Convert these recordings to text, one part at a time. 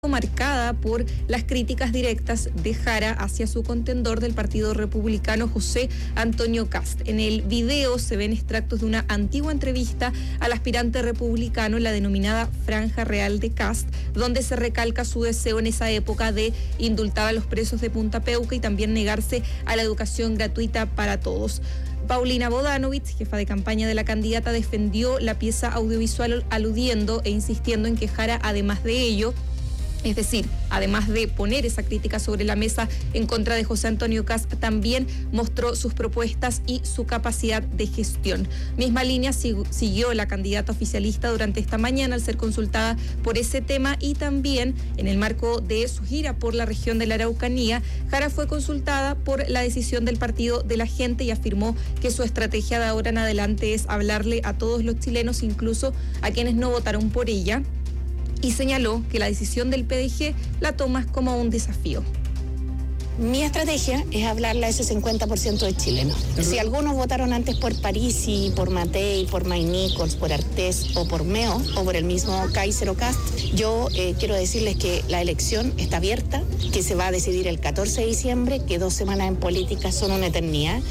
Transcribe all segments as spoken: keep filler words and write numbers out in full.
marcada por las críticas directas de Jara hacia su contendor del Partido Republicano, José Antonio Kast. En el video se ven extractos de una antigua entrevista al aspirante republicano en la denominada Franja Real de Kast, donde se recalca su deseo en esa época de indultar a los presos de Punta Peuco y también negarse a la educación gratuita para todos. Paulina Bodanovich, jefa de campaña de la candidata, defendió la pieza audiovisual aludiendo e insistiendo en que Jara, además de ello, es decir, además de poner esa crítica sobre la mesa en contra de José Antonio Kast, también mostró sus propuestas y su capacidad de gestión. Misma línea siguió la candidata oficialista durante esta mañana al ser consultada por ese tema, y también en el marco de su gira por la región de la Araucanía, Jara fue consultada por la decisión del Partido de la Gente y afirmó que su estrategia de ahora en adelante es hablarle a todos los chilenos, incluso a quienes no votaron por ella, y señaló que la decisión del P D G la toma como un desafío. Mi estrategia es hablarle a ese cincuenta por ciento de chilenos. Si algunos votaron antes por Parisi, por Matei, por Mike Nichols, por Artés o por Meo o por el mismo Kaiser o Kast, yo eh, quiero decirles que la elección está abierta, que se va a decidir el catorce de diciembre, que dos semanas en política son una eternidad.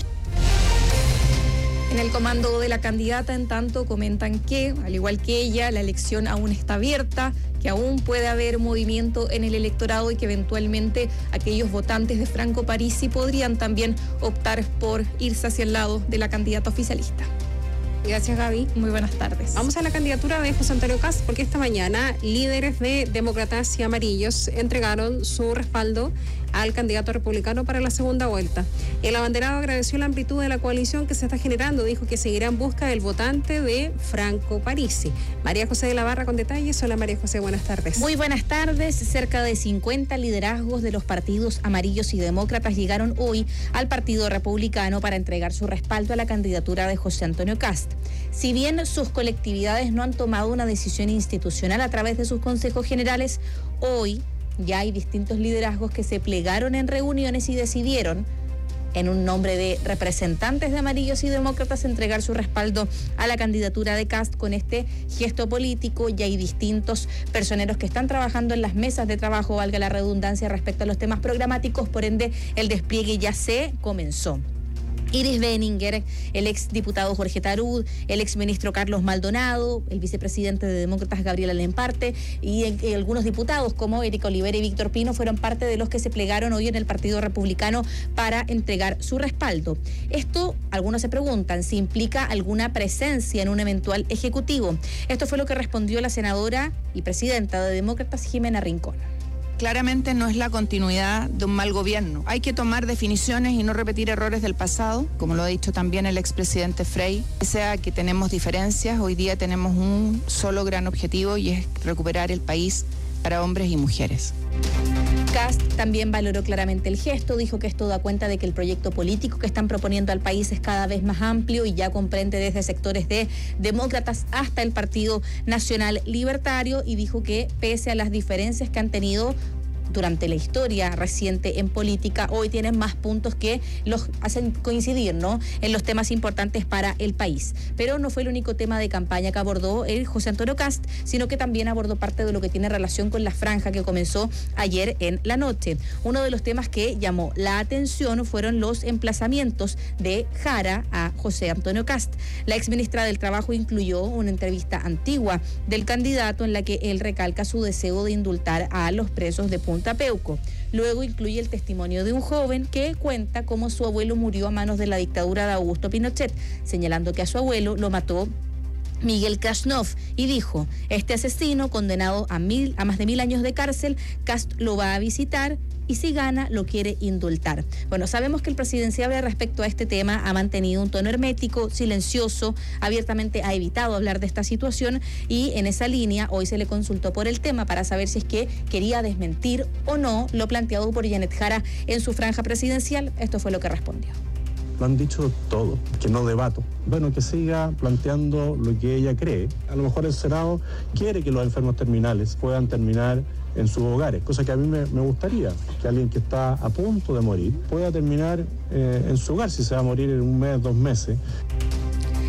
En el comando de la candidata, en tanto, comentan que, al igual que ella, la elección aún está abierta, que aún puede haber movimiento en el electorado y que eventualmente aquellos votantes de Franco Parisi podrían también optar por irse hacia el lado de la candidata oficialista. Gracias, Gaby. Muy buenas tardes. Vamos a la candidatura de José Antonio Kast, porque esta mañana líderes de Demócratas y Amarillos entregaron su respaldo al candidato republicano para la segunda vuelta. El abanderado agradeció la amplitud de la coalición que se está generando, dijo que seguirá en busca del votante de Franco Parisi. María José de la Barra con detalles. Hola María José, buenas tardes. Muy buenas tardes. Cerca de cincuenta liderazgos de los partidos amarillos y demócratas llegaron hoy al Partido Republicano para entregar su respaldo a la candidatura de José Antonio Kast. Si bien sus colectividades no han tomado una decisión institucional a través de sus consejos generales, hoy ya hay distintos liderazgos que se plegaron en reuniones y decidieron, en un nombre de representantes de amarillos y demócratas, entregar su respaldo a la candidatura de Kast con este gesto político. Ya hay distintos personeros que están trabajando en las mesas de trabajo, valga la redundancia, respecto a los temas programáticos, por ende el despliegue ya se comenzó. Iris Benninger, el exdiputado Jorge Tarud, el exministro Carlos Maldonado, el vicepresidente de Demócratas Gabriela Lemparte y, y algunos diputados como Erika Olivera y Víctor Pino fueron parte de los que se plegaron hoy en el Partido Republicano para entregar su respaldo. Esto, algunos se preguntan, si implica alguna presencia en un eventual ejecutivo. Esto fue lo que respondió la senadora y presidenta de Demócratas, Jimena Rincón. Claramente no es la continuidad de un mal gobierno. Hay que tomar definiciones y no repetir errores del pasado, como lo ha dicho también el expresidente Frei. Sea que tenemos diferencias, hoy día tenemos un solo gran objetivo y es recuperar el país para hombres y mujeres. Kast también valoró claramente el gesto, dijo que esto da cuenta de que el proyecto político que están proponiendo al país es cada vez más amplio y ya comprende desde sectores de demócratas hasta el Partido Nacional Libertario, y dijo que pese a las diferencias que han tenido durante la historia reciente en política, hoy tienen más puntos que los hacen coincidir, ¿no?, en los temas importantes para el país. Pero no fue el único tema de campaña que abordó el José Antonio Kast, sino que también abordó parte de lo que tiene relación con la franja que comenzó ayer en la noche. Uno de los temas que llamó la atención fueron los emplazamientos de Jara a José Antonio Kast. La exministra del Trabajo incluyó una entrevista antigua del candidato en la que él recalca su deseo de indultar a los presos de Punta Peuco. Luego incluye el testimonio de un joven que cuenta cómo su abuelo murió a manos de la dictadura de Augusto Pinochet, señalando que a su abuelo lo mató Miguel Kashnov, y dijo: este asesino condenado a mil, a más de mil años de cárcel, Kast lo va a visitar y si gana lo quiere indultar. Bueno, sabemos que el presidenciable respecto a este tema ha mantenido un tono hermético, silencioso, abiertamente ha evitado hablar de esta situación, y en esa línea hoy se le consultó por el tema para saber si es que quería desmentir o no lo planteado por Janet Jara en su franja presidencial. Esto fue lo que respondió. Lo han dicho todo, que no debato. Bueno, que siga planteando lo que ella cree. A lo mejor el Senado quiere que los enfermos terminales puedan terminar en sus hogares, cosa que a mí me, me gustaría, que alguien que está a punto de morir pueda terminar eh, en su hogar, si se va a morir en un mes, dos meses.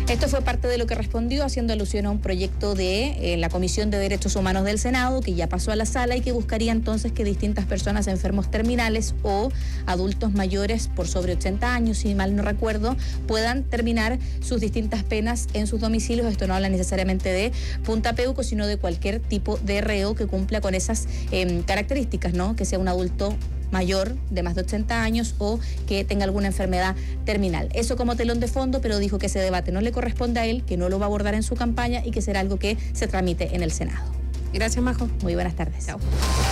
Esto fue parte de lo que respondió, haciendo alusión a un proyecto de eh, la Comisión de Derechos Humanos del Senado, que ya pasó a la sala y que buscaría entonces que distintas personas enfermos terminales o adultos mayores por sobre ochenta años, si mal no recuerdo, puedan terminar sus distintas penas en sus domicilios. Esto no habla necesariamente de Punta Peuco, sino de cualquier tipo de reo que cumpla con esas eh, características, ¿no? Que sea un adulto mayor de más de ochenta años o que tenga alguna enfermedad terminal. Eso como telón de fondo, pero dijo que ese debate no le corresponde a él, que no lo va a abordar en su campaña y que será algo que se tramite en el Senado. Gracias, Majo. Muy buenas tardes. Chao.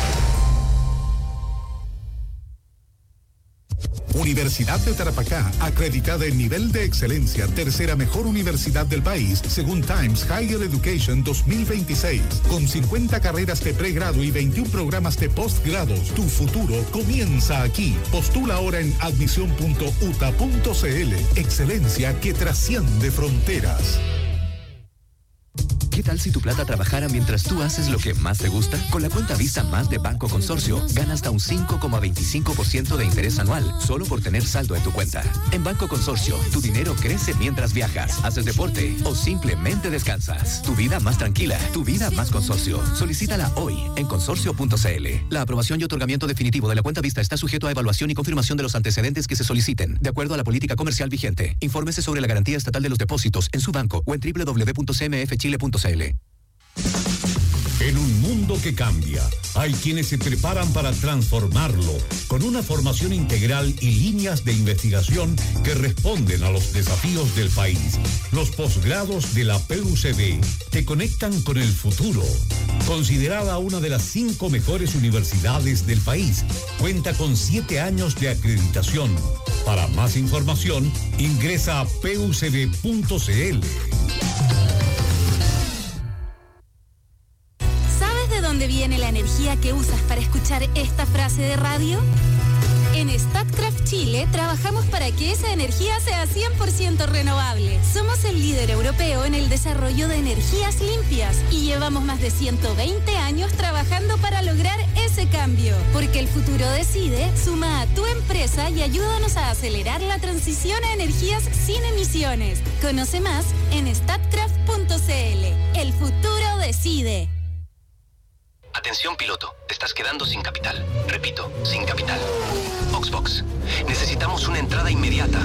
Universidad de Tarapacá, acreditada en nivel de excelencia, tercera mejor universidad del país, según Times Higher Education dos mil veintiséis. Con cincuenta carreras de pregrado y veintiún programas de postgrados, tu futuro comienza aquí. Postula ahora en admisión punto u t a punto c l. Excelencia que trasciende fronteras. ¿Qué tal si tu plata trabajara mientras tú haces lo que más te gusta? Con la cuenta Visa Más de Banco Consorcio, gana hasta un cinco coma veinticinco por ciento de interés anual, solo por tener saldo en tu cuenta. En Banco Consorcio, tu dinero crece mientras viajas, haces deporte o simplemente descansas. Tu vida más tranquila, tu vida más Consorcio. Solicítala hoy en consorcio punto c l. La aprobación y otorgamiento definitivo de la cuenta Vista está sujeto a evaluación y confirmación de los antecedentes que se soliciten, de acuerdo a la política comercial vigente. Infórmese sobre la garantía estatal de los depósitos en su banco o en doble u doble u doble u punto c m f chile punto c l. En un mundo que cambia, hay quienes se preparan para transformarlo con una formación integral y líneas de investigación que responden a los desafíos del país. Los posgrados de la P U C B te conectan con el futuro. Considerada una de las cinco mejores universidades del país, cuenta con siete años de acreditación. Para más información, ingresa a p u c b punto c l. ¿Dónde viene la energía que usas para escuchar esta frase de radio? En Statkraft Chile trabajamos para que esa energía sea cien por ciento renovable. Somos el líder europeo en el desarrollo de energías limpias y llevamos más de ciento veinte años trabajando para lograr ese cambio. Porque el futuro decide, suma a tu empresa y ayúdanos a acelerar la transición a energías sin emisiones. Conoce más en statkraft punto c l. El futuro decide. Atención piloto, te estás quedando sin capital. Repito, sin capital. Oxbox, necesitamos una entrada inmediata.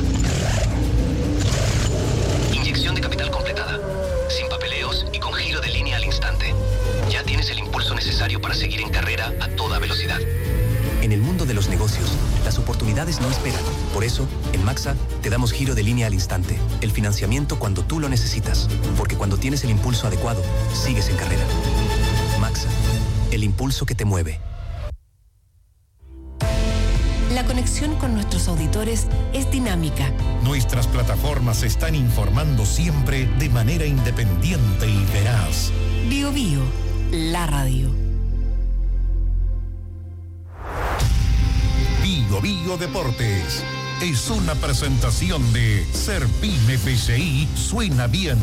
Inyección de capital completada. Sin papeleos y con giro de línea al instante. Ya tienes el impulso necesario para seguir en carrera a toda velocidad. En el mundo de los negocios, las oportunidades no esperan. Por eso, en Maxa, te damos giro de línea al instante. El financiamiento cuando tú lo necesitas. Porque cuando tienes el impulso adecuado, sigues en carrera. Maxa. El impulso que te mueve. La conexión con nuestros auditores es dinámica. Nuestras plataformas se están informando siempre de manera independiente y veraz. Bio Bio, la radio. Bio Bio Deportes es una presentación de Serpime P C I. Suena bien.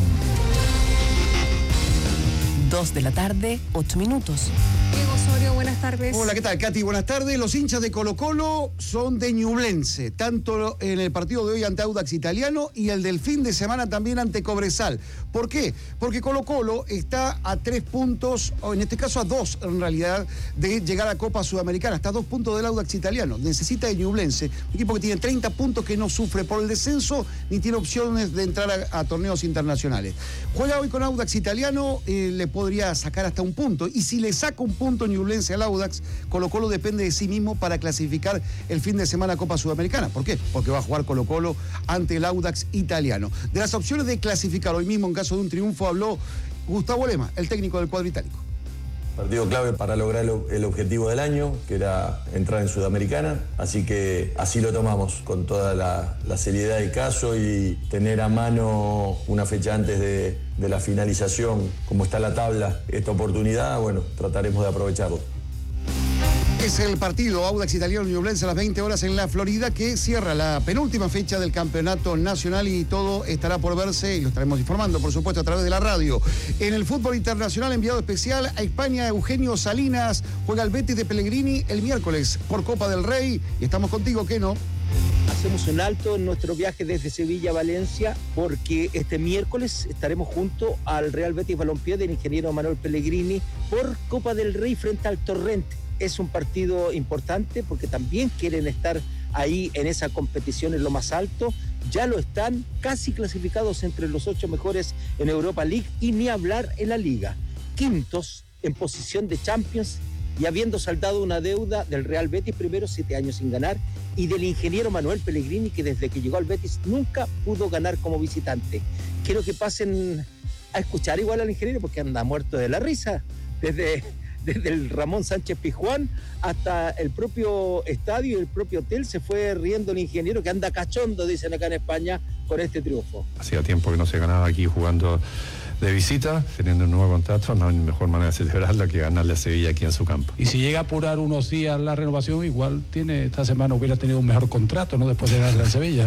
Dos de la tarde, ocho minutos. Diego Osorio, buenas tardes. Hola, ¿qué tal, Katy? Buenas tardes. Los hinchas de Colo-Colo son de Ñublense, tanto en el partido de hoy ante Audax Italiano y el del fin de semana también ante Cobresal. ¿Por qué? Porque Colo-Colo está a tres puntos, o en este caso a dos en realidad, de llegar a Copa Sudamericana. Está a dos puntos del Audax Italiano. Necesita de Ñublense, un equipo que tiene treinta puntos, que no sufre por el descenso ni tiene opciones de entrar a, a torneos internacionales. Juega hoy con Audax Italiano, eh, le podría sacar hasta un punto. Y si le saca un punto Ñublense al Audax, Colo-Colo depende de sí mismo para clasificar el fin de semana a Copa Sudamericana. ¿Por qué? Porque va a jugar Colo-Colo ante el Audax Italiano. De las opciones de clasificar hoy mismo en caso de un triunfo habló Gustavo Lema, el técnico del cuadro itálico. Partido clave para lograr el objetivo del año, que era entrar en Sudamericana, así que así lo tomamos, con toda la, la seriedad del caso, y tener a mano una fecha antes de, de la finalización, como está la tabla, esta oportunidad, bueno, trataremos de aprovecharlo. Es el partido Audax Italiano Ñublense a las veinte horas en la Florida, que cierra la penúltima fecha del campeonato nacional, y todo estará por verse y lo estaremos informando, por supuesto, a través de la radio. En el fútbol internacional, enviado especial a España, Eugenio Salinas, juega el Betis de Pellegrini el miércoles por Copa del Rey, y estamos contigo, ¿qué no? Así hacemos un alto en nuestro viaje desde Sevilla a Valencia porque este miércoles estaremos junto al Real Betis Balompié del ingeniero Manuel Pellegrini por Copa del Rey frente al Torrente. Es un partido importante porque también quieren estar ahí en esa competición en lo más alto. Ya lo están casi clasificados entre los ocho mejores en Europa League y ni hablar en la Liga. Quintos en posición de Champions y habiendo saldado una deuda del Real Betis, primero siete años sin ganar, y del ingeniero Manuel Pellegrini, que desde que llegó al Betis nunca pudo ganar como visitante. Quiero que pasen a escuchar igual al ingeniero porque anda muerto de la risa, desde, desde el Ramón Sánchez Pizjuán hasta el propio estadio y el propio hotel se fue riendo el ingeniero, que anda cachondo, dicen acá en España, con este triunfo. Hacía tiempo que no se ganaba aquí jugando de visita, teniendo un nuevo contrato, no hay mejor manera de celebrarlo que ganarle a Sevilla aquí en su campo. Y si llega a apurar unos días la renovación, igual tiene esta semana hubiera tenido un mejor contrato, ¿no? Después de ganarle a Sevilla.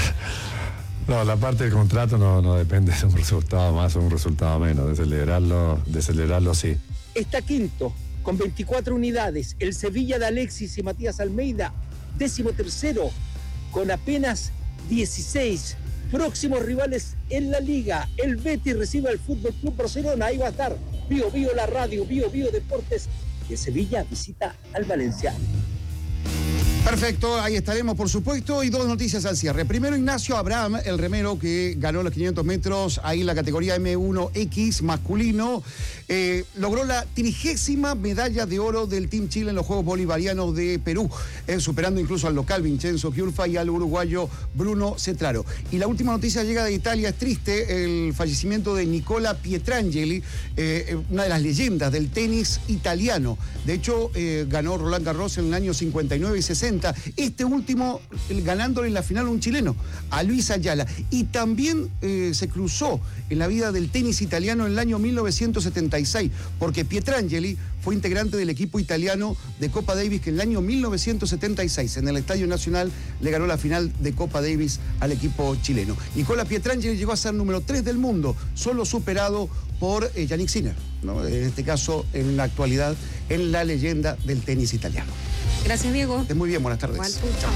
No, la parte del contrato no, no depende de un resultado más o un resultado menos, de celebrarlo, de celebrarlo sí. Está quinto, con veinticuatro unidades, el Sevilla de Alexis y Matías Almeida, décimo tercero, con apenas dieciséis. Próximos rivales en la Liga, el Betis recibe al Fútbol Club Barcelona, ahí va a estar Bio Bio la radio, Bio Bio Deportes, y el Sevilla visita al Valencia. Perfecto, ahí estaremos por supuesto, y dos noticias al cierre. Primero, Ignacio Abraham, el remero que ganó los quinientos metros ahí en la categoría eme uno equis masculino, eh, logró la trigésima medalla de oro del Team Chile en los Juegos Bolivarianos de Perú, eh, superando incluso al local Vincenzo Chiurfa y al uruguayo Bruno Cetraro. Y la última noticia llega de Italia, es triste, el fallecimiento de Nicola Pietrangeli, eh, una de las leyendas del tenis italiano. De hecho, eh, ganó Roland Garros en el año cincuenta y nueve y sesenta. Este último ganándole en la final a un chileno, a Luis Ayala. Y también eh, se cruzó en la vida del tenis italiano en el año mil novecientos setenta y seis, porque Pietrangeli fue integrante del equipo italiano de Copa Davis que en el año mil novecientos setenta y seis en el Estadio Nacional le ganó la final de Copa Davis al equipo chileno. Nicola Pietrangeli llegó a ser número tres del mundo, solo superado por eh, Yannick Sinner, ¿no? En este caso, en la actualidad, en la leyenda del tenis italiano. Gracias, Diego. Esté muy bien, buenas tardes. Igual tú, chao.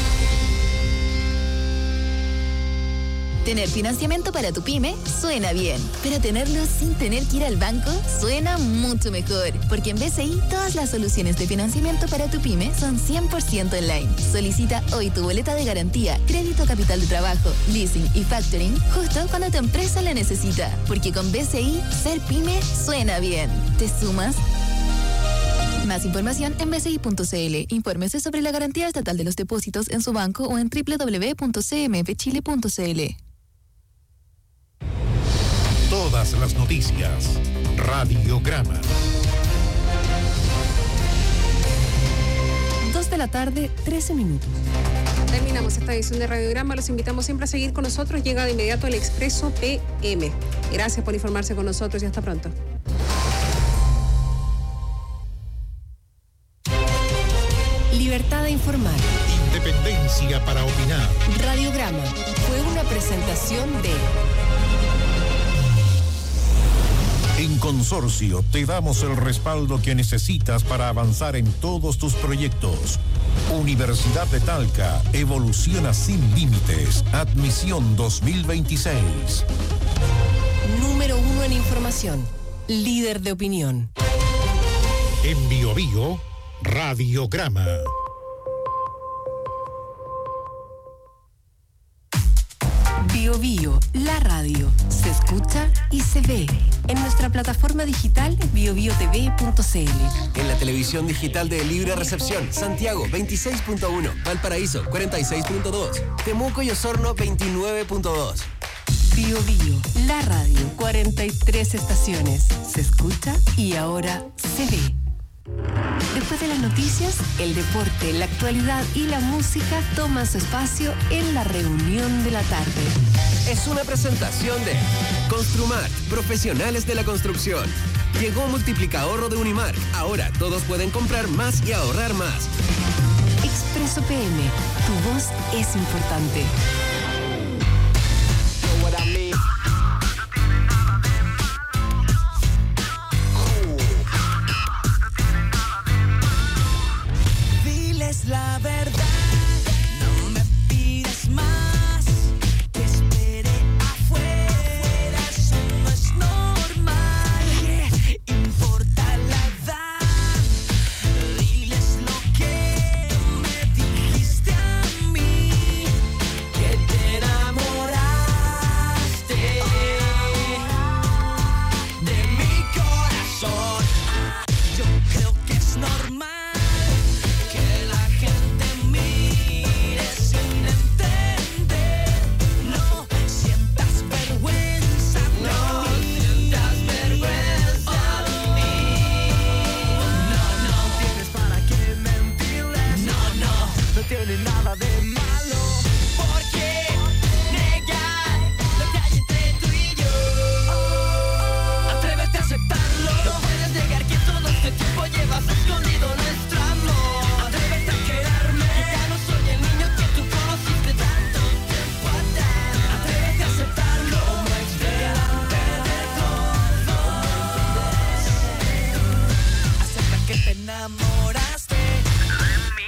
Tener financiamiento para tu pyme suena bien, pero tenerlo sin tener que ir al banco suena mucho mejor, porque en B C I todas las soluciones de financiamiento para tu pyme son cien por ciento online. Solicita hoy tu boleta de garantía, crédito capital de trabajo, leasing y factoring justo cuando tu empresa la necesita, porque con B C I ser pyme suena bien. ¿Te sumas? Más información en b c i punto c l. Infórmese sobre la garantía estatal de los depósitos en su banco o en doble u doble u doble u punto c m f chile punto c l. Todas las noticias. Radiograma. Dos de la tarde, trece minutos. Terminamos esta edición de Radiograma. Los invitamos siempre a seguir con nosotros. Llega de inmediato el Expreso P M. Gracias por informarse con nosotros y hasta pronto. Libertad de informar. Independencia para opinar. Radiograma fue una presentación de... En Consorcio te damos el respaldo que necesitas para avanzar en todos tus proyectos. Universidad de Talca, evoluciona sin límites. Admisión dos mil veintiséis. Número uno en información. Líder de opinión. En Bio Bio, Radiograma. Bio Bio, la radio, se escucha y se ve. En nuestra plataforma digital bio bio t v punto c l. En la televisión digital de Libre Recepción, Santiago veintiséis punto uno, Valparaíso cuarenta y seis punto dos, Temuco y Osorno veintinueve punto dos. Bio Bio, la radio, cuarenta y tres estaciones. Se escucha y ahora se ve. Después de las noticias, el deporte, la actualidad y la música toman su espacio en la reunión de la tarde. Es una presentación de Construmar, profesionales de la construcción. Llegó Multiplicahorro de Unimark. Ahora todos pueden comprar más y ahorrar más. Expreso P M, tu voz es importante. Diles la verdad, no me pidas tiene nada de malo. ¿Por qué negar lo que hay entre tú y yo? Atrévete a aceptarlo. No puedes negar que todo este tiempo llevas escondido nuestro amor. Atrévete a quererme, que ya no soy el niño que tú conociste tanto tiempo atrás. Atrévete a aceptarlo. Como ex delante de todo, acepta que te enamoraste de mí.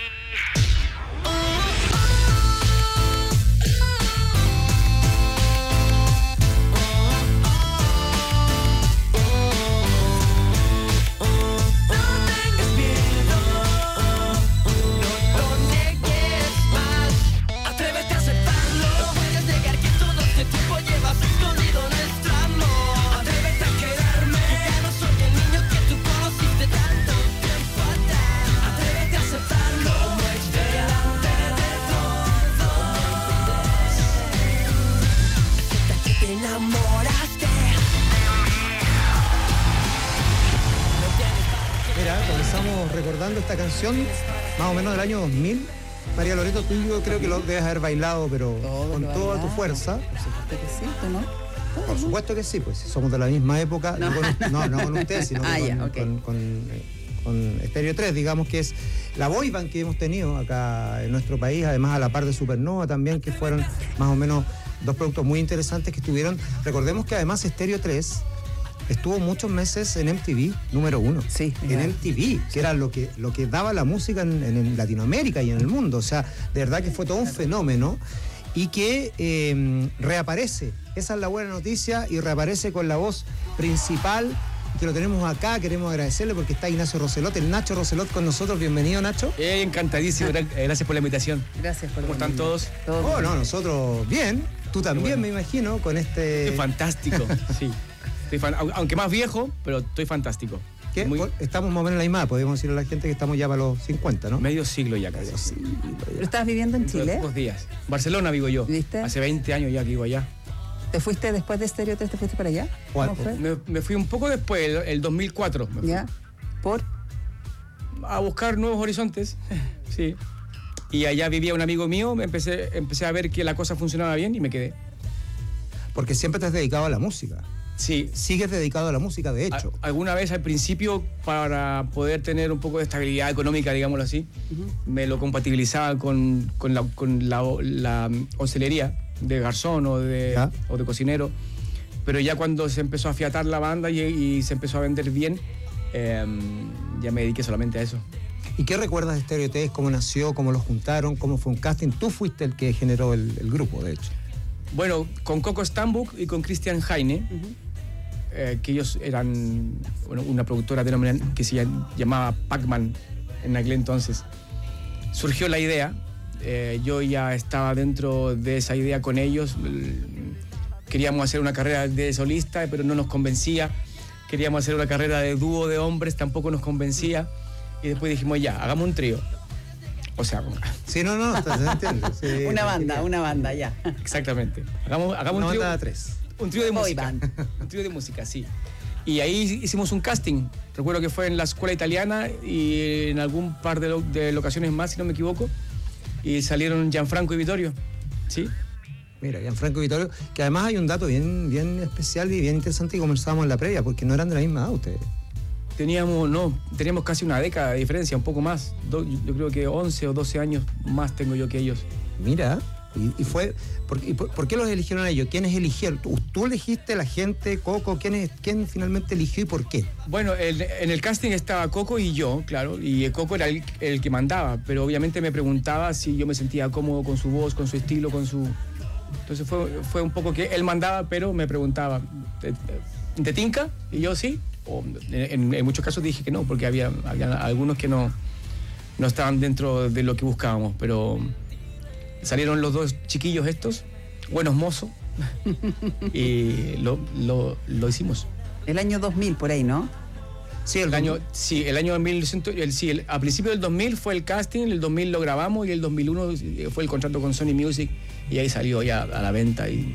Recordando esta canción, más o menos del año dos mil. María Loreto, tú yo creo que lo debes haber bailado, pero Todo con lo toda bailado. tu fuerza. Por supuesto que sí, ¿tú no? Todo, Por ¿no? supuesto que sí, pues somos de la misma época. No. No, con, no, no con usted, sino Ah, que ya, con, ok. con, con, eh, con Estéreo tres, digamos que es la boy band que hemos tenido acá en nuestro país, además a la par de Supernova también, que fueron más o menos dos productos muy interesantes que estuvieron. Recordemos que además Estéreo tres estuvo muchos meses en M T V, número uno. Sí. En ya. M T V, que era lo que, lo que daba la música en, en Latinoamérica y en el mundo. O sea, de verdad que fue todo un fenómeno y que eh, reaparece. Esa es la buena noticia y reaparece con la voz principal, que lo tenemos acá. Queremos agradecerle porque está Ignacio Roselot, el Nacho Roselot con nosotros. Bienvenido, Nacho. Eh, encantadísimo, gra- gracias por la invitación. Gracias por ¿Cómo están venir. todos? Todo Oh, bien. no, nosotros bien. Tú también, bueno. me imagino, con este... Estoy fantástico, sí. Estoy fan- au- aunque más viejo, pero estoy fantástico. ¿Qué? Muy- Por- Estamos más o menos en la misma, podemos decirle a la gente que estamos ya para los cincuenta, ¿no? Medio siglo ya casi. ¿Pero estabas viviendo en Dentro de Chile? pocos días. Barcelona vivo yo. ¿Viste? Hace veinte años ya que vivo allá. ¿Te fuiste después de Stereo tres? ¿Te fuiste para allá? ¿Cómo fue? Me, me fui un poco después, el, el dos mil cuatro. Me fui ¿Ya? ¿Por? a buscar nuevos horizontes. Sí. Y allá vivía un amigo mío, me empecé, empecé a ver que la cosa funcionaba bien y me quedé. Porque siempre te has dedicado a la música. Sí. Sigues dedicado a la música, de hecho. A- alguna vez al principio, para poder tener un poco de estabilidad económica, digámoslo así, me lo compatibilizaba con, con la, con la, la hostelería de garzón o de, ¿Ya? o de cocinero. Pero ya cuando se empezó a afiatar la banda y, y se empezó a vender bien, eh, ya me dediqué solamente a eso. ¿Y qué recuerdas de Stereo tres? ¿Cómo nació? ¿Cómo lo juntaron? ¿Cómo fue un casting? Tú fuiste el que generó el, el grupo, de hecho. Bueno, con Coco Stambuk y con Christian Heine, eh, que ellos eran bueno, una productora denominada que se llam- llamaba Pac-Man en aquel entonces. Surgió la idea, eh, yo ya estaba dentro de esa idea con ellos. l- Queríamos hacer una carrera de solista, pero no nos convencía. Queríamos hacer una carrera de dúo de hombres, tampoco nos convencía. Y después dijimos, ya, hagamos un trío. O sea, sí, no, no, se entiende. Sí, Una banda, una banda, ya. exactamente. Hagamos, hagamos Una un trío. banda de tres. Un trío de Boy música. band. Un trío de música, sí. Y ahí hicimos un casting. Recuerdo que fue en la escuela italiana y en algún par de, lo- de locaciones más, si no me equivoco. Y salieron Gianfranco y Vittorio. ¿Sí? Mira, Gianfranco y Vittorio, que además hay un dato bien, bien especial y bien interesante que conversábamos en la previa, porque no eran de la misma edad ustedes. Teníamos, no, teníamos casi una década de diferencia, un poco más. Do- yo creo que once o doce años más tengo yo que ellos. Mira, y, y fue... ¿por, y por, por qué los eligieron a ellos? ¿Quiénes eligieron? ¿Tú, tú elegiste la gente, Coco? ¿Quién, es, ¿Quién finalmente eligió y por qué? Bueno, el- en el casting estaba Coco y yo, claro, y Coco era el, el que mandaba, pero obviamente me preguntaba si yo me sentía cómodo con su voz, con su estilo, con su... Entonces fue, fue un poco que él mandaba, pero me preguntaba, ¿te, te- te tinca? Y yo sí. O en, en muchos casos dije que no, porque había, había algunos que no, no estaban dentro de lo que buscábamos, pero salieron los dos chiquillos estos, buenos mozos, y lo, lo, lo hicimos. El año dos mil, por ahí, ¿no? Sí, el año, sí, el año mil novecientos, el, sí, el- a principios del dos mil fue el casting, el dos mil lo grabamos y el dos mil uno fue el contrato con Sony Music y ahí salió ya a la venta. Y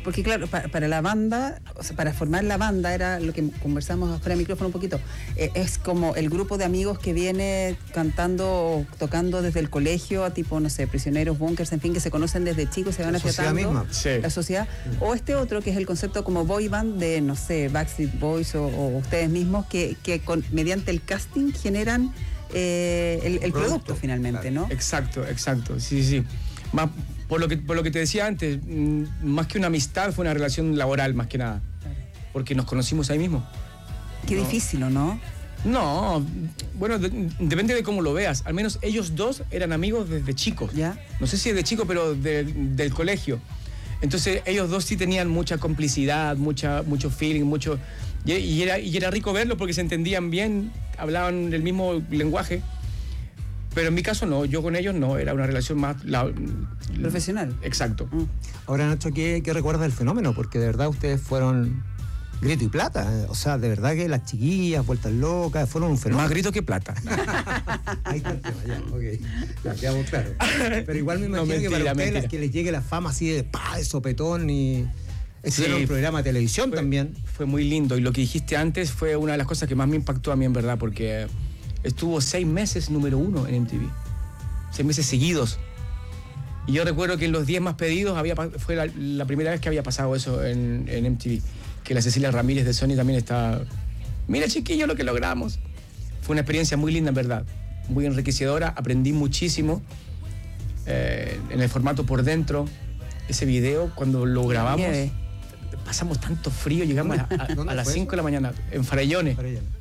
Porque claro, para, para la banda, o sea, para formar la banda, era lo que conversamos fuera de micrófono un poquito, eh, es como el grupo de amigos que viene cantando o tocando desde el colegio, a tipo, no sé, Prisioneros, Bunkers, en fin, que se conocen desde chicos, se van La sociedad afiatando. misma. Sí. La sociedad. O este otro, que es el concepto como boy band de, no sé, Backstreet Boys o, o ustedes mismos, que, que con, mediante el casting generan eh, el, el producto, Producto, finalmente, claro. ¿no? Exacto, exacto, sí, sí. Más, por, lo que, por lo que te decía antes, mm, más que una amistad, fue una relación laboral, más que nada. Porque nos conocimos ahí mismo. Qué No. difícil, ¿o no? No, bueno, de- depende de cómo lo veas. Al menos ellos dos eran amigos desde chicos. ¿Ya? No sé si de chico, pero de- del colegio. Entonces ellos dos sí tenían mucha complicidad, mucha, mucho feeling, mucho... Y, y era, y era rico verlo porque se entendían bien, hablaban el mismo lenguaje. Pero en mi caso no, yo con ellos no, era una relación más... la- Profesional. Exacto. Ahora, Nacho, ¿qué, qué recuerdas del fenómeno? Porque de verdad ustedes fueron grito y plata. eh. O sea, de verdad que las chiquillas, vueltas locas, fueron un fenómeno. Más grito que plata. Ahí está el tema, ya, ok. Ya, quedamos claros. Pero igual me No, imagino que mentira, para ustedes mentira. las que les llegue la fama así de pa, de sopetón y... Sí. Era un programa de televisión Fue- también. Fue muy lindo y lo que dijiste antes fue una de las cosas que más me impactó a mí en verdad porque estuvo seis meses número uno en M T V. Seis meses seguidos. Y yo recuerdo que en los diez más pedidos había, pa- fue la, la primera vez que había pasado eso en, en M T V. Que la Cecilia Ramírez de Sony también está... Mira, chiquillo, lo que logramos. Fue una experiencia muy linda en verdad. Muy enriquecedora. Aprendí muchísimo eh, en el formato por dentro. Ese video, cuando lo grabamos... Nieve. Pasamos tanto frío, llegamos a, a- ¿Dónde a las fue cinco eso? de la mañana en Farellones. Para ella.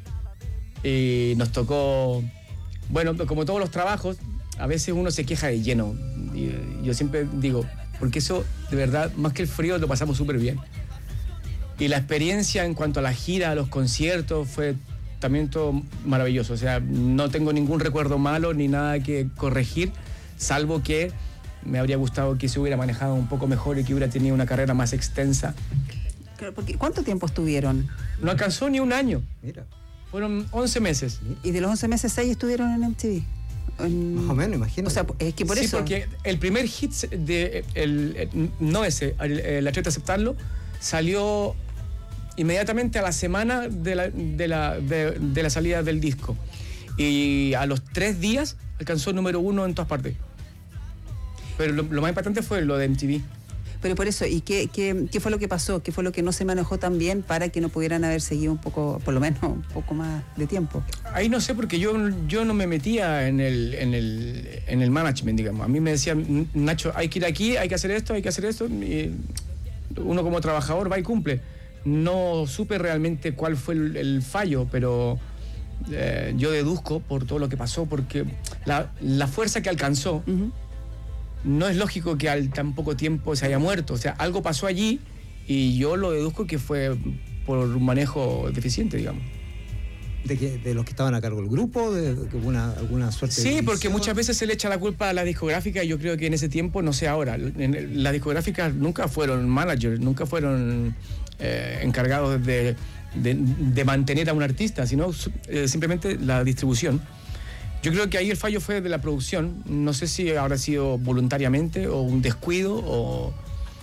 Y nos tocó, bueno, como todos los trabajos, a veces uno se queja de lleno. Y yo siempre digo, porque eso, de verdad, más que el frío, lo pasamos súper bien. Y la experiencia en cuanto a la gira, a los conciertos, fue también todo maravilloso. O sea, no tengo ningún recuerdo malo ni nada que corregir, salvo que me habría gustado que se hubiera manejado un poco mejor y que hubiera tenido una carrera más extensa. Claro, porque ¿cuánto tiempo estuvieron? No alcanzó ni un año. Mira, Fueron once meses. Y de los once meses, seis estuvieron en M T V. En- más o menos, imagino. O sea, es que por sí, eso... porque el primer hit de el, el- no ese, el, el Atrévete a aceptarlo, salió inmediatamente a la semana de la, de la, de, de la salida del disco. Y a los tres días alcanzó el número uno en todas partes. Pero lo, lo más importante fue lo de M T V. Pero por eso, ¿y qué, qué, qué fue lo que pasó? ¿Qué fue lo que no se manejó tan bien para que no pudieran haber seguido un poco, por lo menos un poco más de tiempo? Ahí no sé, porque yo, yo no me metía en el, en, el, en el management, digamos. A mí me decían, Nacho, hay que ir aquí, hay que hacer esto, hay que hacer esto. Y uno como trabajador va y cumple. No supe realmente cuál fue el, el fallo, pero eh, yo deduzco por todo lo que pasó, porque la, la fuerza que alcanzó, Uh-huh. no es lógico que al tan poco tiempo se haya muerto. O sea, algo pasó allí y yo lo deduzco que fue por un manejo deficiente, digamos. De, que, de los que estaban a cargo del grupo, de, de que hubo una, alguna suerte de Sí, porque división. muchas veces se le echa la culpa a la discográfica y yo creo que en ese tiempo, no sé ahora, en- las discográficas nunca fueron managers, nunca fueron eh, encargados de, de- de mantener a un artista, sino su- eh, simplemente la distribución. Yo creo que ahí el fallo fue de la producción, no sé si habrá sido voluntariamente o un descuido o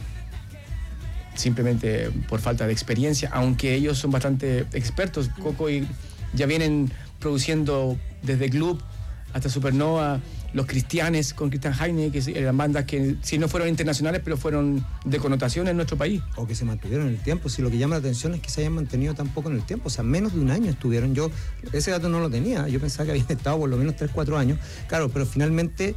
simplemente por falta de experiencia, aunque ellos son bastante expertos. Coco y ya vienen produciendo desde Club hasta Supernova, Los Cristianes con Christian Heine, que eran bandas que sí no fueron internacionales, pero fueron de connotación en nuestro país. O que se mantuvieron en el tiempo. Si lo que llama la atención es que se hayan mantenido tan poco en el tiempo. O sea, menos de un año estuvieron. Yo ese dato no lo tenía. Yo pensaba que habían estado por lo menos tres, cuatro años. Claro, pero finalmente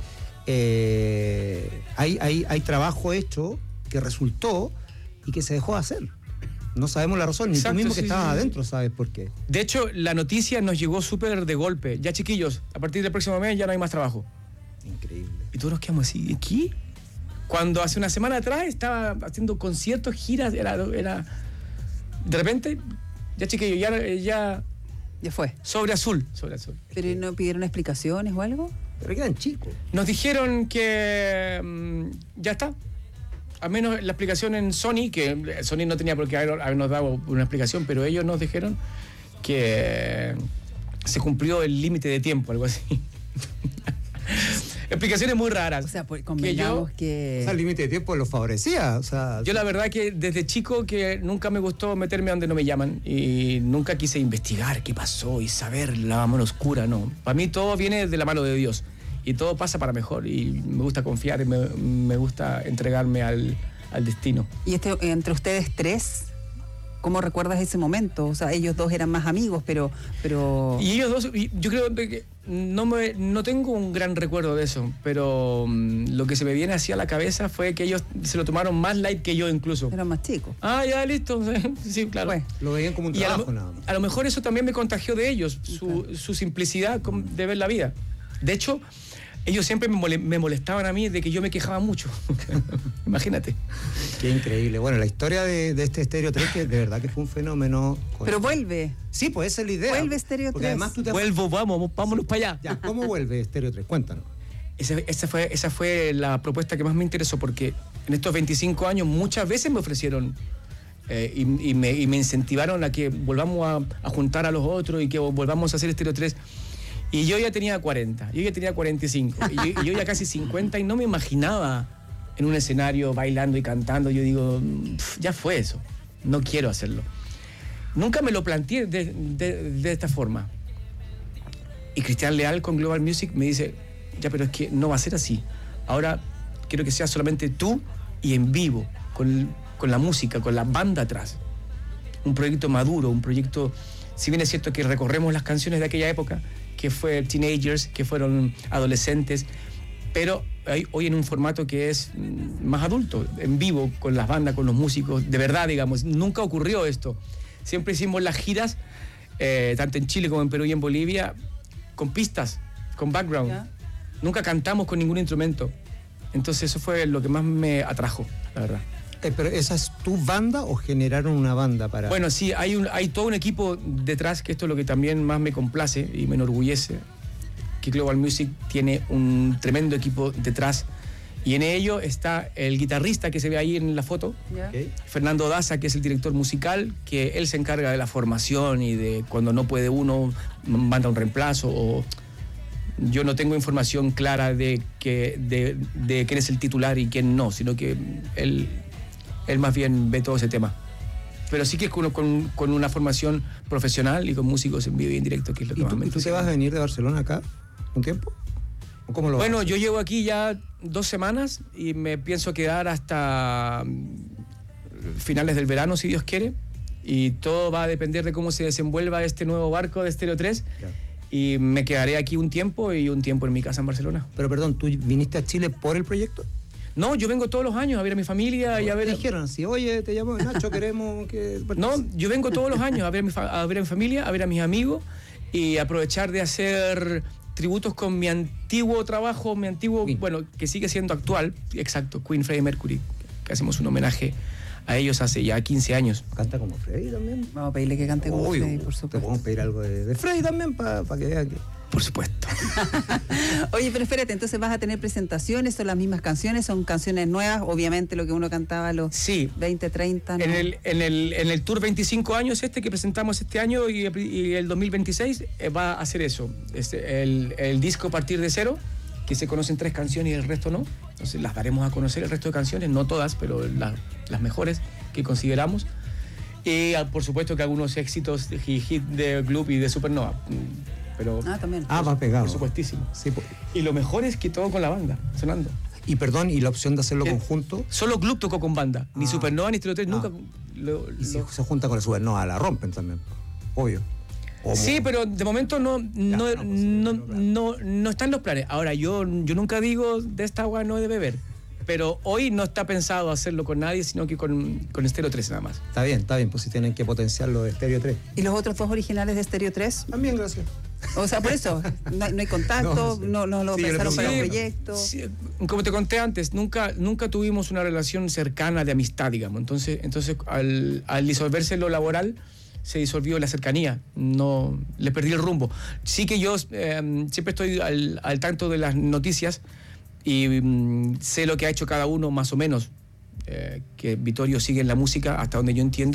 eh, hay, hay, hay trabajo hecho que resultó y que se dejó de hacer. No sabemos la razón, ni Exacto, tú mismo que sí, estabas sí, sí. adentro sabes por qué. De hecho, la noticia nos llegó súper de golpe. Ya, chiquillos, a partir del próximo mes ya no hay más trabajo. Increíble. Y todos nos quedamos así, ¿qué? Cuando hace una semana atrás estaba haciendo conciertos, giras, era... era de repente, ya chiquillos, ya, ya... Ya fue. Sobre azul, sobre azul. ¿Pero no pidieron explicaciones o algo? Pero quedan chicos. Nos dijeron que mm, ya está. Al menos la explicación en Sony, que Sony no tenía por qué haber- habernos dado una explicación, pero ellos nos dijeron que se cumplió el límite de tiempo, algo así. explicaciones muy raras. O sea, pues que yo, convengamos que... O sea, el límite de tiempo los favorecía. O sea, yo la verdad que desde chico que nunca me gustó meterme donde no me llaman y nunca quise investigar qué pasó y saber la mano oscura, no. Para mí todo viene de la mano de Dios y todo pasa para mejor y me gusta confiar y me, me gusta entregarme al, al destino. Y este, entre ustedes tres, ¿cómo recuerdas ese momento? O sea, ellos dos eran más amigos, pero... pero... Y ellos dos, yo creo que no, me, no tengo un gran recuerdo de eso, pero um, lo que se me viene así a la cabeza fue que ellos se lo tomaron más light que yo incluso. Eran más chicos. Ah, ya, listo. Sí, claro. Pues, lo veían como un y a trabajo lo, nada más. A lo mejor eso también me contagió de ellos, su, su simplicidad de ver la vida. De hecho, ellos siempre me, mole, me molestaban a mí de que yo me quejaba mucho. Imagínate. Qué increíble. Bueno, la historia de, de este Estéreo tres, que de verdad que fue un fenómeno. Pero vuelve. Sí, pues esa es la idea. Vuelve Estéreo tres. Porque además tú te... Vuelvo, vamos, vámonos para allá. Ya, ¿cómo vuelve Estéreo tres? Cuéntanos. Esa, esa, fue, esa fue la propuesta que más me interesó, porque en estos veinticinco años muchas veces me ofrecieron eh, y, y, me, y me incentivaron a que volvamos a, a juntar a los otros y que volvamos a hacer Estéreo tres. Y yo ya tenía cuarenta, yo ya tenía cuarenta y cinco, y yo, y yo ya casi cincuenta y no me imaginaba en un escenario bailando y cantando. Yo digo, ya fue eso, no quiero hacerlo. Nunca me lo planteé de, de, de esta forma. Y Cristian Leal con Global Music me dice, ya, pero es que no va a ser así. Ahora quiero que sea solamente tú y en vivo, con, con la música, con la banda atrás. Un proyecto maduro, un proyecto, si bien es cierto que recorremos las canciones de aquella época, que fue Teenagers, que fueron adolescentes, pero hoy, hoy en un formato que es más adulto, en vivo, con las bandas, con los músicos, de verdad, digamos. Nunca ocurrió esto. Siempre hicimos las giras, eh, tanto en Chile como en Perú y en Bolivia, con pistas, con background. ¿Ya? Nunca cantamos con ningún instrumento. Entonces eso fue lo que más me atrajo, la verdad. Eh, ¿Pero esa es tu banda o generaron una banda para...? Bueno, sí, hay, un, hay todo un equipo detrás, que esto es lo que también más me complace y me enorgullece, que Global Music tiene un tremendo equipo detrás, y en ello está el guitarrista que se ve ahí en la foto, okay. Fernando Daza, que es el director musical, que él se encarga de la formación y de cuando no puede uno, manda un reemplazo, o yo no tengo información clara de, que, de, de quién es el titular y quién no, sino que él... Él más bien ve todo ese tema. Pero sí que es con, con, con una formación profesional y con músicos en vivo y en directo, que es lo que ¿Y más tú, me ¿Y tú te vas a venir de Barcelona acá un tiempo? ¿O cómo lo Bueno, vas? yo llevo aquí ya dos semanas y me pienso quedar hasta finales del verano, si Dios quiere. Y todo va a depender de cómo se desenvuelva este nuevo barco de Estéreo tres. Claro. Y me quedaré aquí un tiempo y un tiempo en mi casa en Barcelona. Pero perdón, ¿tú viniste a Chile por el proyecto? No, yo vengo todos los años a ver a mi familia y a ver... Me dijeron así, oye, te llamo Nacho, queremos que... No, yo vengo todos los años a ver a mi, fa- a ver a mi familia, a ver a mis amigos y aprovechar de hacer tributos con mi antiguo trabajo, mi antiguo... Queen. Bueno, que sigue siendo actual, exacto, Queen, Freddie Mercury, que hacemos un homenaje a ellos hace ya quince años. ¿Canta como Freddie también? Vamos a pedirle que cante como Uy, Freddie, por supuesto. Te podemos pedir algo de, de Freddie también para pa que vean que... Por supuesto. Oye, pero espérate, entonces vas a tener presentaciones, son las mismas canciones, son canciones nuevas, obviamente lo que uno cantaba a los sí. veinte, treinta, ¿no? En el, en, el, en el Tour veinticinco años este que presentamos este año y, y el dos mil veintiséis eh, va a hacer eso. Este, el, el disco a partir de cero, que se conocen tres canciones y el resto no. Entonces las daremos a conocer, el resto de canciones, no todas, pero la, las mejores que consideramos. Y por supuesto que algunos éxitos de hit de Gloop y de Supernova. Pero ah, también. Ah, va pegado. Por supuestísimo. Sí, pues. Y lo mejor es que todo con la banda, sonando. Y perdón, ¿y la opción de hacerlo ¿Qué? conjunto? Solo Gloop tocó con banda. Ni ah. Supernova ni Estéreo tres, ah. nunca. Lo, y si lo... se junta con el Supernova, la rompen también, obvio. O sí, muy... pero de momento no, ya, no, no, pues, no, no, no, no están los planes. Ahora, yo, yo nunca digo de esta agua no he de beber. Pero hoy no está pensado hacerlo con nadie, sino que con, con Estéreo tres nada más. Está bien, está bien, pues si tienen que potenciarlo de Estéreo tres. ¿Y los otros dos originales de Estéreo tres? También, gracias. O sea, por eso, no hay, no hay contacto, no, no, no lo sí, pensaron para el proyecto. Sí, como te conté antes, nunca, nunca tuvimos una relación cercana de amistad, digamos. Entonces, entonces al, al disolverse lo laboral, se disolvió la cercanía, no le perdí el rumbo. Sí que yo eh, siempre estoy al, al tanto de las noticias y um, sé lo que ha hecho cada uno más o menos, eh, que Vittorio sigue en la música hasta donde yo entiendo,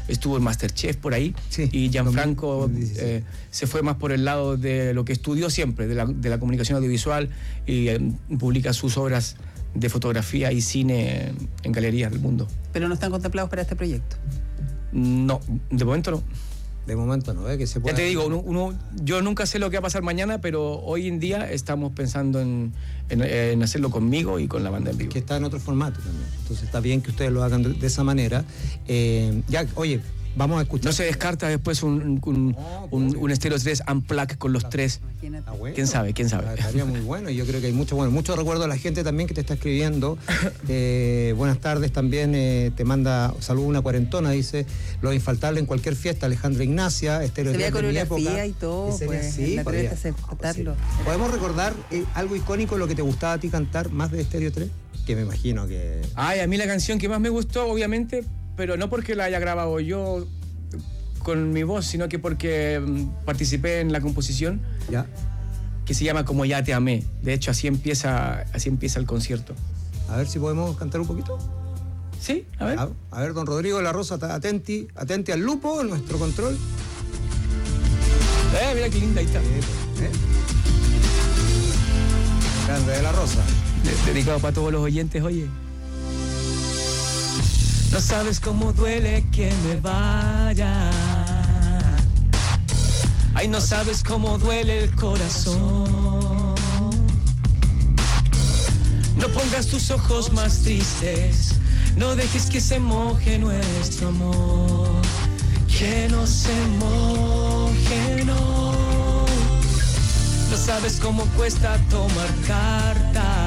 estuvo en Masterchef por ahí, Sí, y Gianfranco dos mil dieciséis. eh, se fue más por el lado de lo que estudió siempre, de la, de la comunicación audiovisual, y eh, publica sus obras de fotografía y cine en, en galerías del mundo. Pero no están contemplados para este proyecto. No, de momento no. De momento no, ¿eh? Que se pueda... Ya te digo, uno, uno- yo nunca sé lo que va a pasar mañana, pero hoy en día estamos pensando en, en- en hacerlo conmigo y con la banda en vivo. Que está en otro formato también. Entonces está bien que ustedes lo hagan de, de esa manera. Eh, ya, oye, vamos a escuchar. No se descarta después un, un, un, un Estéreo tres Unplugged con los tres. Ah, bueno. ¿Quién sabe? ¿Quién sabe? Estaría muy bueno y yo creo que hay mucho bueno. Mucho recuerdo a la gente también que te está escribiendo. Eh, buenas tardes también. Eh, te manda saludo una cuarentona, dice. Lo infaltable en cualquier fiesta, Alejandra Ignacia, Estéreo Se veía tres de mi época. coreografía y todo, Ese día pues, sí, la podría. atrévete a aceptarlo. ¿Podemos recordar eh, algo icónico, lo que te gustaba a ti cantar más de Estéreo tres? Que me imagino que... Ay, a mí la canción que más me gustó, obviamente, pero no porque la haya grabado yo con mi voz, sino que porque mm, participé en la composición, Ya. que se llama Como ya te amé. De hecho, así empieza, así empieza el concierto. A ver si podemos cantar un poquito. Sí, a ver. A, a ver, don Rodrigo de la Rosa, atenti, atenti al lupo, nuestro control. Eh, mira qué linda, ahí está. ¿Eh? Grande de la Rosa. De- Dedicado para todos los oyentes, oye. No sabes cómo duele que me vaya. Ay, no sabes cómo duele el corazón. No pongas tus ojos más tristes. No dejes que se moje nuestro amor. Que no se moje, no. No sabes cómo cuesta tomar cartas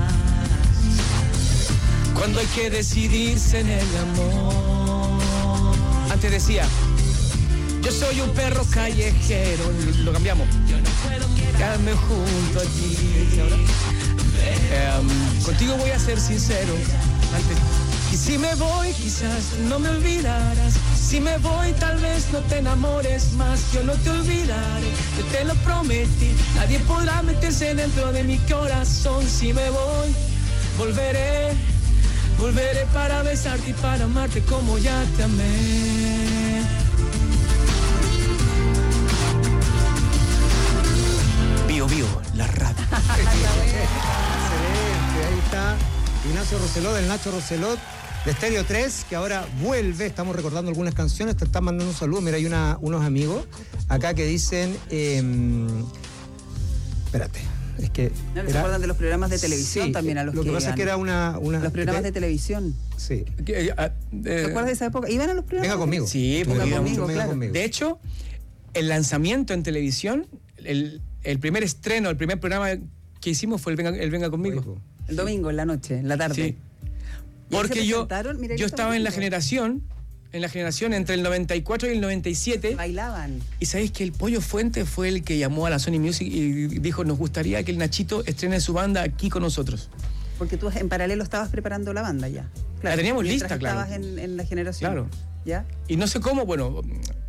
cuando hay que decidirse en el amor. Antes decía, yo soy un perro callejero. Lo cambiamos. Quedarme junto a ti. ¿Ahora? Eh, um, contigo voy a ser sincero. Antes. Y si me voy, quizás no me olvidarás. Si me voy, tal vez no te enamores más. Yo no te olvidaré, yo te lo prometí. Nadie podrá meterse dentro de mi corazón. Si me voy, volveré. Volveré para besarte y para amarte como ya te amé. Bio Bio, la radio. Excelente, ahí está Ignacio Roselot, del Nacho Roselot, de Estéreo tres, que ahora vuelve. Estamos recordando algunas canciones, te están mandando un saludo. Mira, hay una, unos amigos acá que dicen... eh, espérate, es que... ¿No? ¿Se era- acuerdan de los programas de televisión Sí, también a los lo que, que pasa iban? es que era una... una Los programas de televisión. Sí. ¿Te ¿Te acuerdas de esa época? ¿Iban a los programas? Venga conmigo. Sí, Venga porque conmigo, íbamos. venga conmigo. De hecho, el lanzamiento en televisión, el, el primer estreno, el primer programa que hicimos fue el Venga, el Venga Conmigo. El domingo, en la noche, en la tarde. Sí. ¿Y ahí se Porque yo, presentaron? Mira, yo yo estaba en la estaba generación, en la generación entre el noventa y cuatro y el noventa y siete. Bailaban. Y sabéis que el Pollo Fuente fue el que llamó a la Sony Music y dijo, nos gustaría que el Nachito estrene su banda aquí con nosotros. Porque tú en paralelo estabas preparando la banda ya. La teníamos Mientras lista, claro. estabas en, en la generación. Claro. ¿Ya? Y no sé cómo, bueno,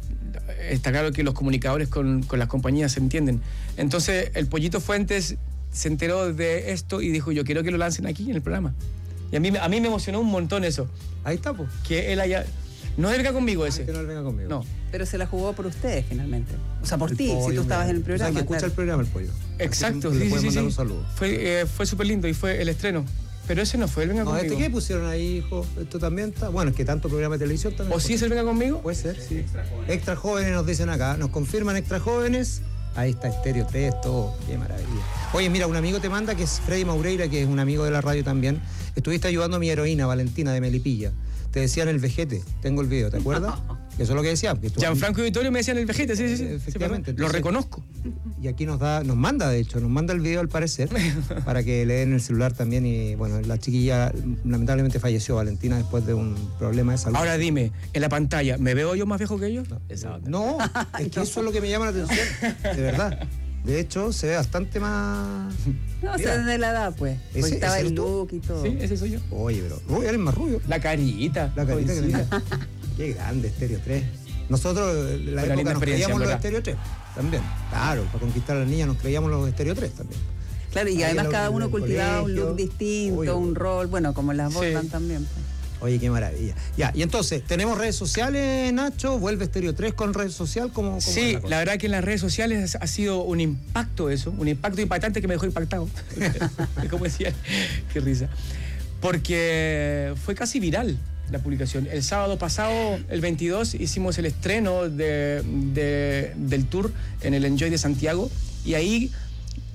está claro que los comunicadores con, con las compañías se entienden. Entonces el Pollito Fuentes se enteró de esto y dijo, yo quiero que lo lancen aquí en el programa. Y a mí, a mí me emocionó un montón eso. Ahí está, pues. Que él haya... No él venga conmigo ese. Que no él venga conmigo. No. Pero se la jugó por ustedes finalmente. O sea, por El ti, si pollo, tú estabas mira. en el O sea, programa. que escucha claro. el programa el pollo. Exacto, Así que sí, le sí, pueden sí, mandar sí. un saludo. Fue, eh, fue súper lindo y fue el estreno. Pero ese no fue el Venga No, Conmigo. ¿este qué pusieron ahí, hijo? Esto también está... Bueno, es que tanto programa de televisión también... ¿O sí es el Venga Conmigo? Puede ser, sí. Extra jóvenes nos dicen acá. Nos confirman extra jóvenes. Ahí está Estéreo tres, todo. Qué maravilla. Oye, mira, un amigo te manda, que es Freddy Maureira, que es un amigo de la radio también. Estuviste ayudando a mi heroína, Valentina, de Melipilla. Te decían el vejete. Tengo el video, ¿te acuerdas? Eso es lo que decía. porque tú- Gianfranco y Vittorio me decían el vejete, sí, sí, sí. Efectivamente. Sí, perdón. Lo Entonces- reconozco. Y aquí nos da, nos manda, de hecho, nos manda el video al parecer, para que le den el celular también. Y bueno, la chiquilla lamentablemente falleció, Valentina, después de un problema de salud. Ahora dime, en la pantalla, ¿me veo yo más viejo que ellos? No, es que eso es lo que me llama la atención, de verdad. De hecho, se ve bastante más... No, o Mira. sea, desde la edad, pues. ¿Ese- Porque estaba ese el eres tú? look y todo. Sí, ese soy yo. Oye, pero rubio, eres más rubio. La carita. La carita que jovencita. tenés. Qué grande, Estéreo tres. Nosotros, en la Fue una época, linda nos experiencia, creíamos en los verdad. Estéreo tres también. Claro, para conquistar a las niñas nos creíamos los Estéreo tres también. Claro, y Ahí además en la- cada en uno el cultivaba un colegio. look distinto, Uy, un rol, bueno, como las boy Sí. band también. Pues. Oye, qué maravilla. Ya, y entonces, ¿tenemos redes sociales, Nacho? ¿Vuelve Estéreo tres con red social? ¿Cómo, cómo Sí, es la la, cosa? verdad que en las redes sociales ha sido un impacto eso, un impacto impactante que me dejó impactado. Como decía, qué risa. Porque fue casi viral la publicación. El sábado pasado, el veintidós, hicimos el estreno de, de- del tour en el Enjoy de Santiago y ahí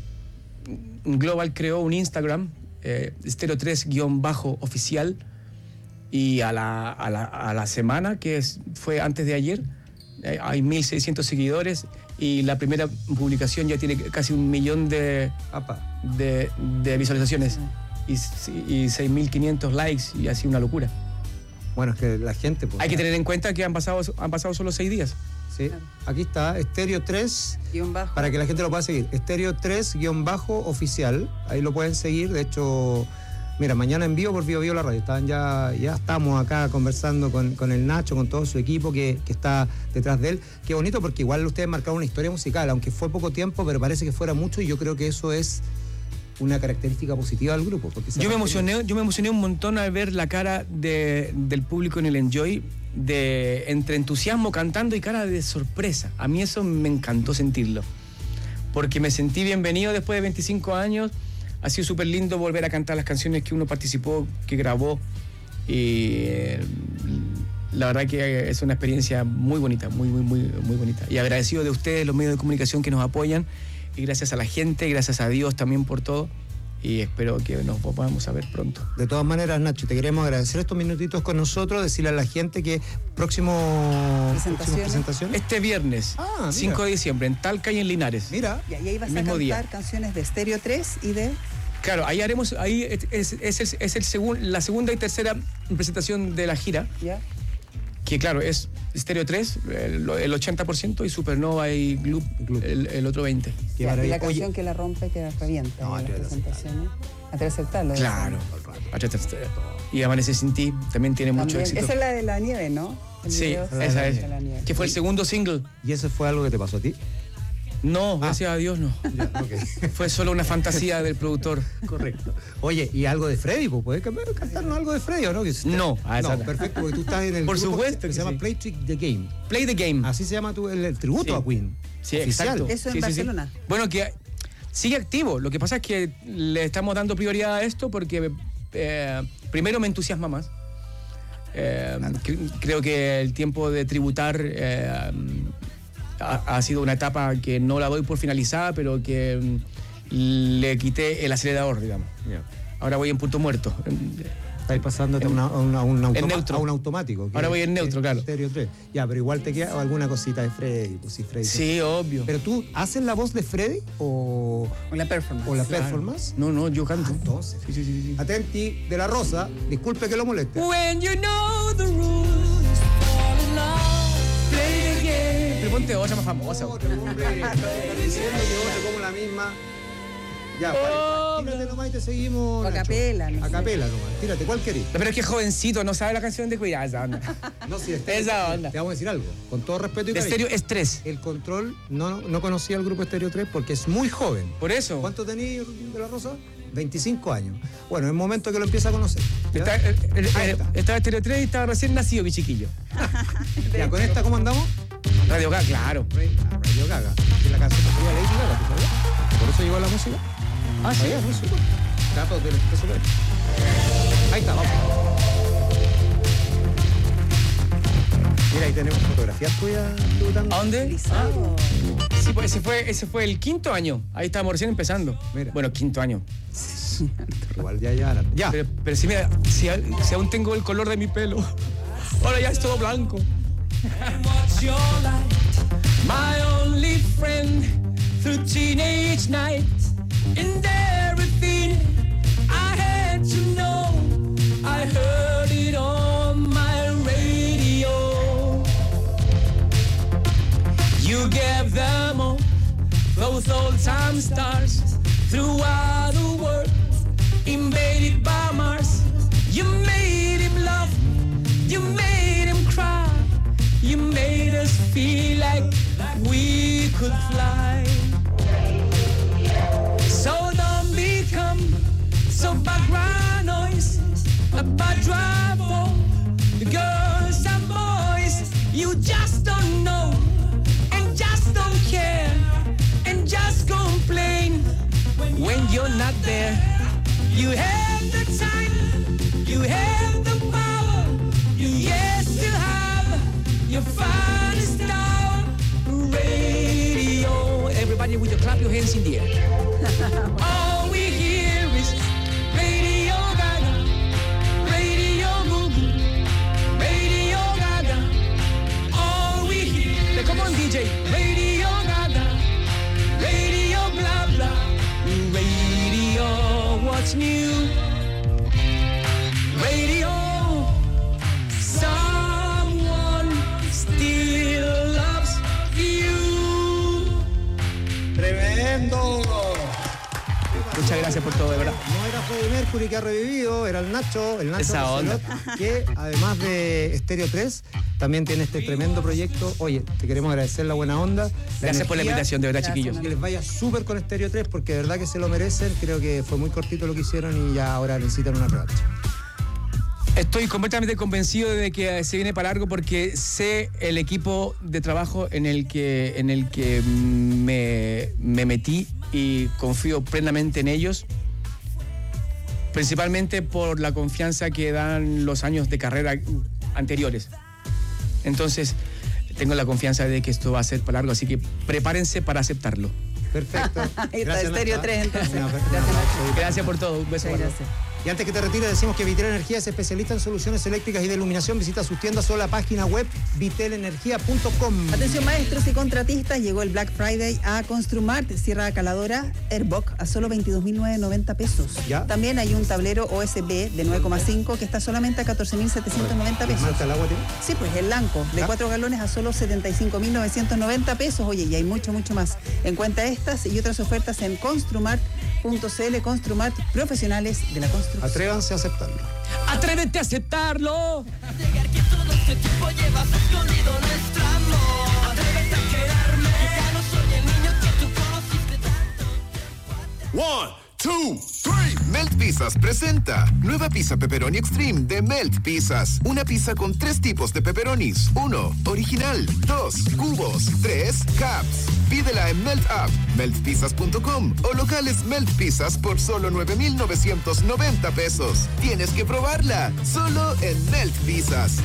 Global creó un Instagram, eh, Estéreo tres guión bajo oficial, y a la, a la, a la semana, que es, fue antes de ayer, eh, hay mil seiscientos seguidores y la primera publicación ya tiene casi un millón de, de, de visualizaciones y, y seis mil quinientos likes y así una locura. Bueno, es que la gente... Pues, hay que tener en cuenta que han pasado, han pasado solo seis días. Sí, aquí está, Estéreo tres, para que la gente lo pueda seguir. Estéreo tres guión bajo oficial, ahí lo pueden seguir. De hecho, mira, mañana en vivo por Vivo Vivo la radio. Estaban ya, ya estamos acá conversando con, con el Nacho, con todo su equipo que, que está detrás de él. Qué bonito, porque igual ustedes marcaron una historia musical, aunque fue poco tiempo, pero parece que fuera mucho, y yo creo que eso es una característica positiva del grupo. Porque se Yo me, mantiene- emocioné, yo me emocioné un montón al ver la cara de, del público en el Enjoy, de entre entusiasmo cantando y cara de sorpresa. A mí eso me encantó sentirlo, porque me sentí bienvenido después de veinticinco años. Ha sido súper lindo volver a cantar las canciones que uno participó, que grabó, y eh, la verdad que es una experiencia muy bonita, muy, muy, muy, muy bonita. Y agradecido de ustedes, los medios de comunicación que nos apoyan, y gracias a la gente, gracias a Dios también por todo. Y espero que nos podamos ver pronto. De todas maneras, Nacho, te queremos agradecer estos minutitos con nosotros, decirle a la gente que próximo próximas presentaciones. Este viernes, Ah, cinco de diciembre, en Talca y en Linares. Mira. Y ahí vas a mismo cantar día. canciones de Estéreo tres y de... Claro, ahí haremos, ahí es, es, es el, es el segun- la segunda y tercera presentación de la gira. ¿Ya? Que claro, es Estéreo tres, el, el ochenta por ciento, y Supernova y Gloop, el, el otro veinte por ciento. Ya, y la canción que la rompe, que la revienta en las presentaciones. A tres aceptarlo. Claro. Y Amanece sin ti también tiene mucho También. éxito. Esa es la de la nieve, ¿no? El Sí, video se esa llama es. De la nieve. Que fue el segundo single. ¿Y eso fue algo que te pasó a ti? No, gracias a Dios no. Fue solo una fantasía del productor. Correcto. Oye, y algo de Freddy, pues, ¿puedes cambiar- cantarnos algo de Freddy o no? Que usted- No, a esa no, no. perfecto, porque tú estás en el Por grupo supuesto que que se llama sí. Play Trick the Game. Play the Game. Así se llama tu, el, el tributo Sí. a Queen. Sí, Oficial. exacto. Eso en Sí, sí, sí. Barcelona. Bueno, que sigue activo. Lo que pasa es que le estamos dando prioridad a esto porque eh, primero me entusiasma más. Eh, cre- creo que el tiempo de tributar eh, ha, ha sido una etapa que no la doy por finalizada, pero que mm, le quité el acelerador, digamos. Ahora voy en punto muerto. Estáis pasándote a, una- a una- a un automa- en neutro. a un automático. que Ahora voy en es- neutro, es claro. Stereo tres. Ya, pero igual te queda alguna cosita de Freddy. Pues, sí, Freddy. Sí, obvio. Pero tú, ¿haces la voz de Freddy o, O la performance. o la Claro. performance? No, no, yo canto. Entonces, Sí, sí, sí, sí. Atenti de la Rosa, disculpe que lo moleste. When you know the rules, fall in love, play the game. Pero ponte otra más famosa. Otro, hombre, está diciendo que otro como la misma. Ya, ¿cuál? Tírate nomás y te seguimos. O a Nacho. capela, no A sé. capela nomás. Tírate, ¿cuál querés? Pero es que es jovencito, no sabe la canción de Cuidado, esa onda. No, sí, Estéreo- Esa onda. Te vamos a decir algo, con todo respeto y De cariño. Estéreo es tres. El Control no, no conocía al grupo Estéreo tres porque es muy joven. Por eso. ¿Cuánto tenía de la Rosa? veinticinco años. Bueno, es momento que lo empiece a conocer. ¿Ya? Está, eh, eh, Ahí eh, está. estaba Estéreo tres y estaba recién nacido, mi chiquillo. Ya, ¿con esta cómo andamos? Radio Gaga, claro. Ah, Radio Gaga. Que la canción sería Lady Gaga, ¿tú sabías? Por eso llegó la música. Ah, sí. ¿Sabías? Muy súper. Datos del Expreso P. Ahí está, vamos. Mira, ahí tenemos fotografías tuyas debutando. ¿A dónde? Lizardo. Sí, pues ese fue, ese fue el quinto año. Ahí estábamos recién empezando. Mira. Bueno, quinto año. Igual ya, ya. Ya. Pero, pero sí, mira, si, a- si aún tengo el color de mi pelo. Ahora ya es todo blanco. My only friend through teenage nights and everything I had to know. I heard it on my radio. You gave them all those old time stars throughout the world, invaded by Mars. You made him laugh, you made him cry, you made us feel like we could fly. So don't become so background noise, a bad drive. you're not there. You have the time, you have the power, you yes still have your finest hour. Radio. Everybody with your clap your hands in the air. All we hear is Radio Gaga, Radio Google, Radio Gaga. All we hear. Come on, D J. Radio Gaga, Radio blah blah. Radio, what's new? Radio, someone still loves you. Tremendo. Muchas gracias por todo, de verdad. No era Freddie Mercury que ha revivido, era el Nacho, el Nacho Esa onda. Roselot, que además de Stereo tres, también tiene este tremendo proyecto. Oye, te queremos agradecer la buena onda. La Gracias energía, por la invitación, de verdad, gracias, chiquillos. Que les vaya súper con Stereo tres, porque de verdad que se lo merecen. Creo que fue muy cortito lo que hicieron y ya ahora necesitan una revancha. Estoy completamente convencido de que se viene para largo porque sé el equipo de trabajo en el que, en el que me, me metí y confío plenamente en ellos, principalmente por la confianza que dan los años de carrera anteriores. Entonces, tengo la confianza de que esto va a ser para largo, así que prepárense para aceptarlo. Perfecto. Ahí está, Stereo tres entonces. Gracias, Gracias por todo. Un beso. Gracias. Y antes que te retires, decimos que Vitel Energía es especialista en soluciones eléctricas y de iluminación. Visita sus tiendas o la página web vitel energía punto com. Atención maestros y contratistas, llegó el Black Friday a Construmart, sierra caladora Airbock a solo veintidós mil novecientos noventa pesos. ¿Ya? También hay un tablero O S B de nueve coma cinco que está solamente a catorce mil setecientos noventa pesos. ¿Marca el agua tiene? Sí, pues el Lanco, de ¿Ya? cuatro galones a solo setenta y cinco mil novecientos noventa pesos. Oye, y hay mucho, mucho más. Encuentra estas y otras ofertas en construmart punto c l. Construmart, profesionales de la construcción. Atrévanse a aceptarlo. ¡Atrévete a aceptarlo! Negar que todo este tiempo llevas escondido nuestro amor. Atrévete a quererme, que ya no soy el niño que tú conociste tanto. One, two, three. Melt Pizzas presenta nueva pizza pepperoni extreme de Melt Pizzas. Una pizza con tres tipos de pepperonis. Uno, original. Dos, cubos. Tres, caps. Pídela en Melt App, melt pizzas punto com o locales Melt Pizzas por solo nueve mil novecientos noventa pesos. Tienes que probarla, solo en Melt Pizzas.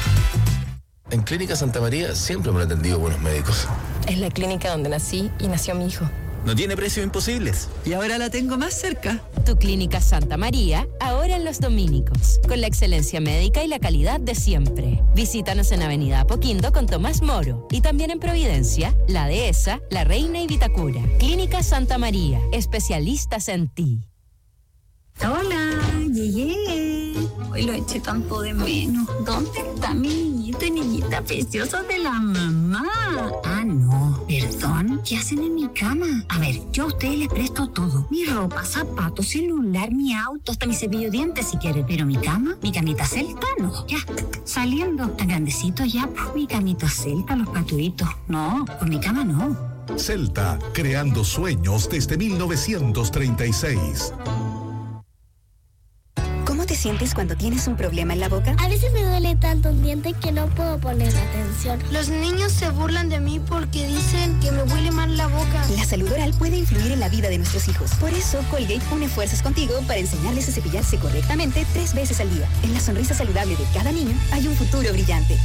En Clínica Santa María siempre me han atendido buenos médicos. Es la clínica donde nací y nació mi hijo. No tiene precios imposibles. Y ahora la tengo más cerca. Tu Clínica Santa María, ahora en Los Dominicos, con la excelencia médica y la calidad de siempre. Visítanos en Avenida Apoquindo con Tomás Moro y también en Providencia, La Dehesa, La Reina y Vitacura. Clínica Santa María, especialistas en ti. Hola, llegué. Hoy lo eché tanto de menos. ¿Dónde está mi niñito y niñita preciosa de la mamá? Ah, no, perdón. ¿Qué hacen en mi cama? A ver, yo a ustedes les presto todo. Mi ropa, zapatos, celular, mi auto, hasta mi cepillo de dientes si quieren. Pero mi cama, mi camita celta, no. Ya, saliendo. Tan grandecito ya, pues mi camita celta, los patuitos. No, con mi cama no. Celta, creando sueños desde mil novecientos treinta y seis. ¿Cómo te sientes cuando tienes un problema en la boca? A veces me duele tanto un diente que no puedo poner atención. Los niños se burlan de mí porque dicen que me huele mal la boca. La salud oral puede influir en la vida de nuestros hijos. Por eso, Colgate une fuerzas contigo para enseñarles a cepillarse correctamente tres veces al día. En la sonrisa saludable de cada niño hay un futuro brillante.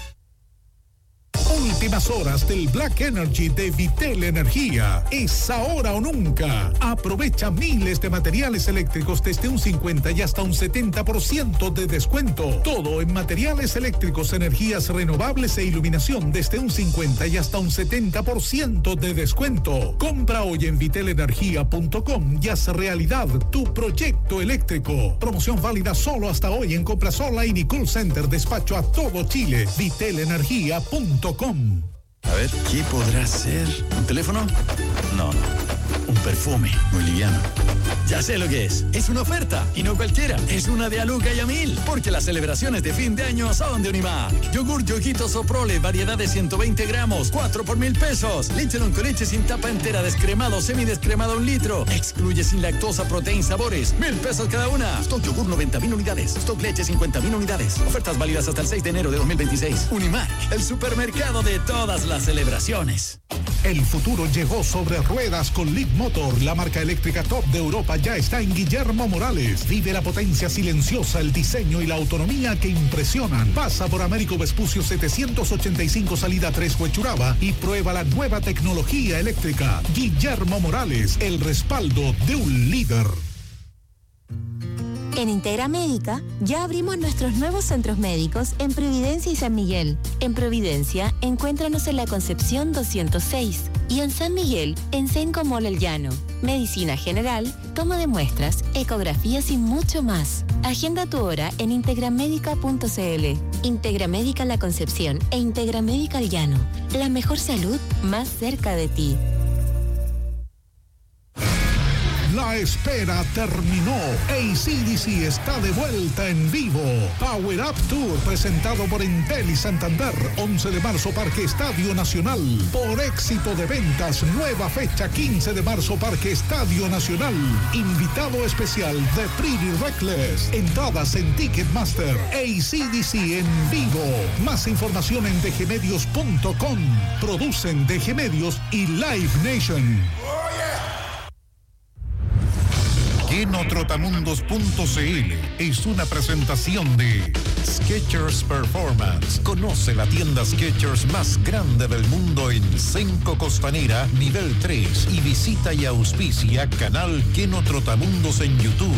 Últimas horas del Black Energy de Vitel Energía. Es ahora o nunca. Aprovecha miles de materiales eléctricos desde un cincuenta y hasta un setenta por ciento de descuento. Todo en materiales eléctricos, energías renovables e iluminación desde un cincuenta y hasta un setenta por ciento de descuento. Compra hoy en vitel energía punto com y haz realidad tu proyecto eléctrico. Promoción válida solo hasta hoy en compras online y call center, despacho a todo Chile. vitel energía punto com. A ver, ¿qué podrá ser? ¿Un teléfono? No, no. Un perfume muy liviano. Ya sé lo que es. Es una oferta. Y no cualquiera. Es una de Aluca y a mil. Porque las celebraciones de fin de año son de Unimark. Yogur Yoguito Soprole, variedad de ciento veinte gramos. cuatro por mil pesos. Leche con leche sin tapa entera, descremado, semidescremado un litro. Excluye sin lactosa, proteína y sabores. Mil pesos cada una. Stock yogur noventa mil unidades. Stock leche cincuenta mil unidades. Ofertas válidas hasta el seis de enero de dos mil veintiséis. Unimark, el supermercado de todas las celebraciones. El futuro llegó sobre ruedas con Leap Motor. La marca eléctrica top de Europa ya está en Guillermo Morales. Vive la potencia silenciosa, el diseño y la autonomía que impresionan. Pasa por Américo Vespucio setecientos ochenta y cinco salida tres Huechuraba y prueba la nueva tecnología eléctrica. Guillermo Morales, el respaldo de un líder. En Integra Médica ya abrimos nuestros nuevos centros médicos en Providencia y San Miguel. En Providencia, encuéntranos en la Concepción doscientos seis y en San Miguel, en Senco Mall El Llano. Medicina general, toma de muestras, ecografías y mucho más. Agenda tu hora en integramédica punto cl. Integra Médica La Concepción e Integra Médica El Llano. La mejor salud más cerca de ti. La espera terminó. A C D C está de vuelta en vivo. Power Up Tour presentado por Entel y Santander. once de marzo, Parque Estadio Nacional. Por éxito de ventas, nueva fecha quince de marzo, Parque Estadio Nacional. Invitado especial de Pretty Reckless. Entradas en Ticketmaster. A C D C en vivo. Más información en d g medios punto com. Producen D G Medios y Live Nation. Kenotrotamundos punto cl es una presentación de Skechers Performance. Conoce la tienda Skechers más grande del mundo en Senco Costanera, nivel tres, y visita y auspicia canal Kenotrotamundos en YouTube.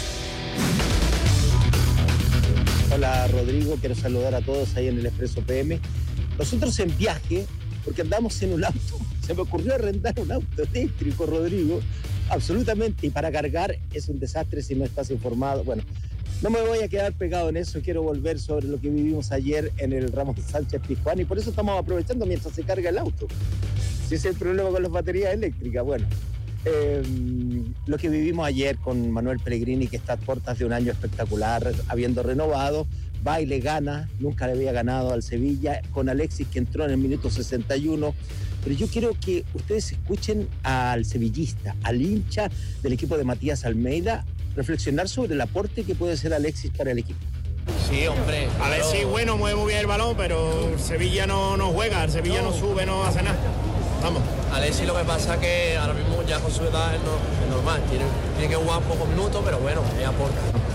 Hola Rodrigo, quiero saludar a todos ahí en el Expreso P M. Nosotros en viaje, porque andamos en un auto, se me ocurrió arrendar un auto eléctrico, Rodrigo. Absolutamente, y para cargar es un desastre si no estás informado. Bueno, no me voy a quedar pegado en eso, quiero volver sobre lo que vivimos ayer en el Ramón Sánchez Pizjuán y por eso estamos aprovechando mientras se carga el auto. Si ese es el problema con las baterías eléctricas, bueno. Eh, lo que vivimos ayer con Manuel Pellegrini, que está a puertas de un año espectacular, habiendo renovado, va y le gana, nunca le había ganado al Sevilla, con Alexis que entró en el minuto sesenta y uno. Pero yo quiero que ustedes escuchen al sevillista, al hincha del equipo de Matías Almeida, reflexionar sobre el aporte que puede ser Alexis para el equipo. Sí, hombre. Alexis, bueno, mueve muy bien el balón, pero Sevilla no, no juega, el Sevilla no. no sube, no hace nada. Vamos. Alexis, lo que pasa es que ahora mismo ya con su edad es, no, es normal, tiene, tiene que jugar pocos minutos, pero bueno, es aporta.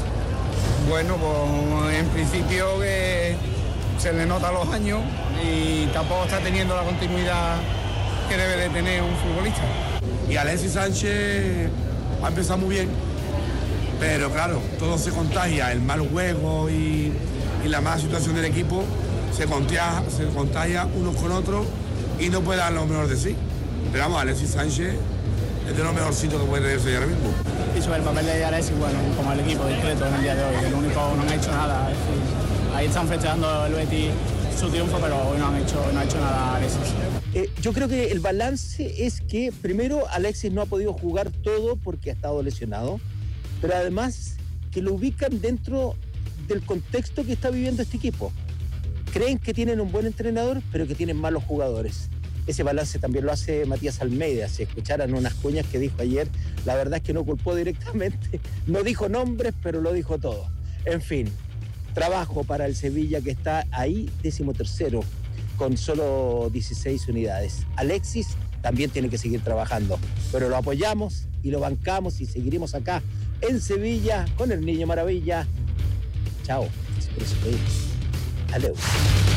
Bueno, pues en principio que se le nota los años y tampoco está teniendo la continuidad que debe de tener un futbolista. Y Alexis Sánchez ha empezado muy bien, pero claro, todo se contagia, el mal juego y, y la mala situación del equipo se contagia, se contagia unos con otros y no puede dar lo mejor de sí. Pero vamos, Alexis Sánchez es de lo mejorcito que puede ser ahora mismo. Y sobre el papel de Alexis, bueno, como el equipo discreto en el día de hoy, que lo único no han hecho nada. Es decir, ahí están festejando el Betis su triunfo, pero hoy no han hecho, no ha hecho nada Alexis. Eh, yo creo que el balance es que primero Alexis no ha podido jugar todo porque ha estado lesionado, pero además que lo ubican dentro del contexto que está viviendo este equipo. Creen que tienen un buen entrenador, pero que tienen malos jugadores. Ese balance también lo hace Matías Almeida. Si escucharan unas cuñas que dijo ayer, la verdad es que no culpó directamente, no dijo nombres, pero lo dijo todo. En fin, trabajo para el Sevilla, que está ahí décimo tercero con solo dieciséis unidades. Alexis también tiene que seguir trabajando, pero lo apoyamos y lo bancamos y seguiremos acá en Sevilla con el Niño Maravilla. Chao. Adiós.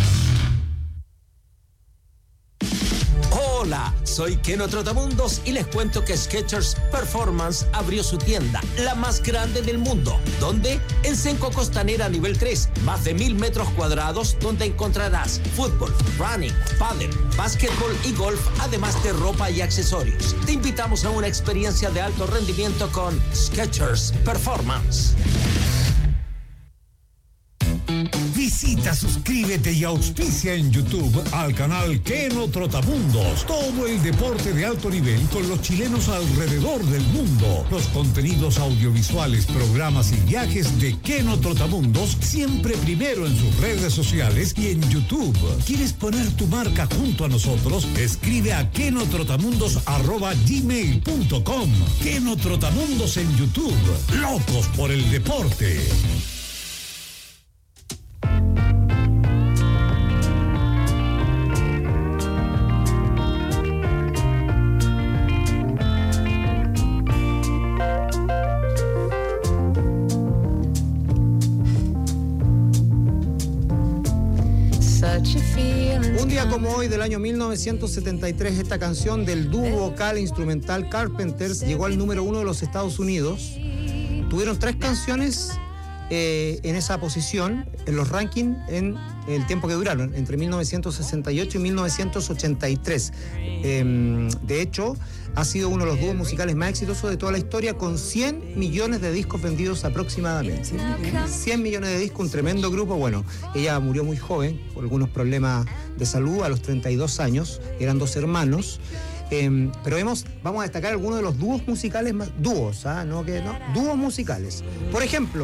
Hola, soy Keno Trotamundos y les cuento que Skechers Performance abrió su tienda, la más grande del mundo. ¿Dónde? En Senco Costanera nivel tres, más de mil metros cuadrados donde encontrarás fútbol, running, pádel, básquetbol y golf, además de ropa y accesorios. Te invitamos a una experiencia de alto rendimiento con Skechers Performance. Visita, suscríbete y auspicia en YouTube al canal Keno Trotamundos. Todo el deporte de alto nivel con los chilenos alrededor del mundo. Los contenidos audiovisuales, programas y viajes de Keno Trotamundos siempre primero en sus redes sociales y en YouTube. ¿Quieres poner tu marca junto a nosotros? Escribe a kenotrotamundos arroba gmail punto com. Keno Trotamundos en YouTube. Locos por el deporte. día como hoy del año mil novecientos setenta y tres, esta canción del dúo vocal e instrumental Carpenters llegó al número uno de los Estados Unidos. Tuvieron tres canciones eh, en esa posición, en los rankings, en el tiempo que duraron, entre mil novecientos sesenta y ocho y mil novecientos ochenta y tres. Eh, de hecho, ha sido uno de los dúos musicales más exitosos de toda la historia, con cien millones de discos vendidos aproximadamente. cien millones de discos, un tremendo grupo. Bueno, ella murió muy joven por algunos problemas de salud a los treinta y dos años. Eran dos hermanos. Eh, pero vemos, vamos a destacar algunos de los dúos musicales más. Dúos, ¿ah? No, que no. Dúos musicales. Por ejemplo.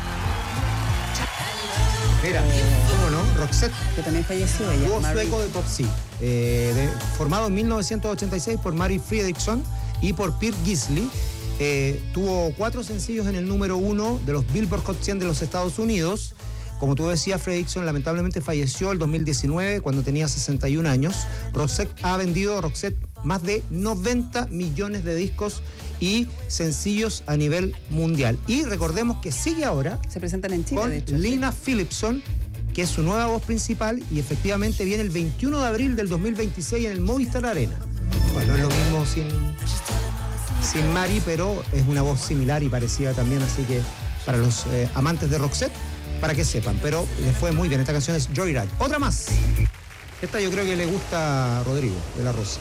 Mira, ¿cómo no? Roxette. Que también falleció ella. Dúo sueco de Popsy. Eh, de, formado en mil novecientos ochenta y seis por Mary Fredriksson y por Peter Gisley. Eh, tuvo cuatro sencillos en el número uno de los Billboard Hot cien de los Estados Unidos. Como tú decías, Fredriksson lamentablemente falleció el dos mil diecinueve cuando tenía sesenta y un años. Roxette ha vendido Roxette más de noventa millones de discos y sencillos a nivel mundial. Y recordemos que sigue ahora. Se presentan en Chile, con de hecho. Lina Philipson, que es su nueva voz principal, y efectivamente viene el veintiuno de abril del dos mil veintiséis en el Movistar Arena. Bueno, no es lo mismo sin, sin Mari, pero es una voz similar y parecida también, así que para los eh, amantes de Roxette, para que sepan, pero le fue muy bien. Esta canción es Joyride. Otra más. Esta yo creo que le gusta a Rodrigo de la Rosa.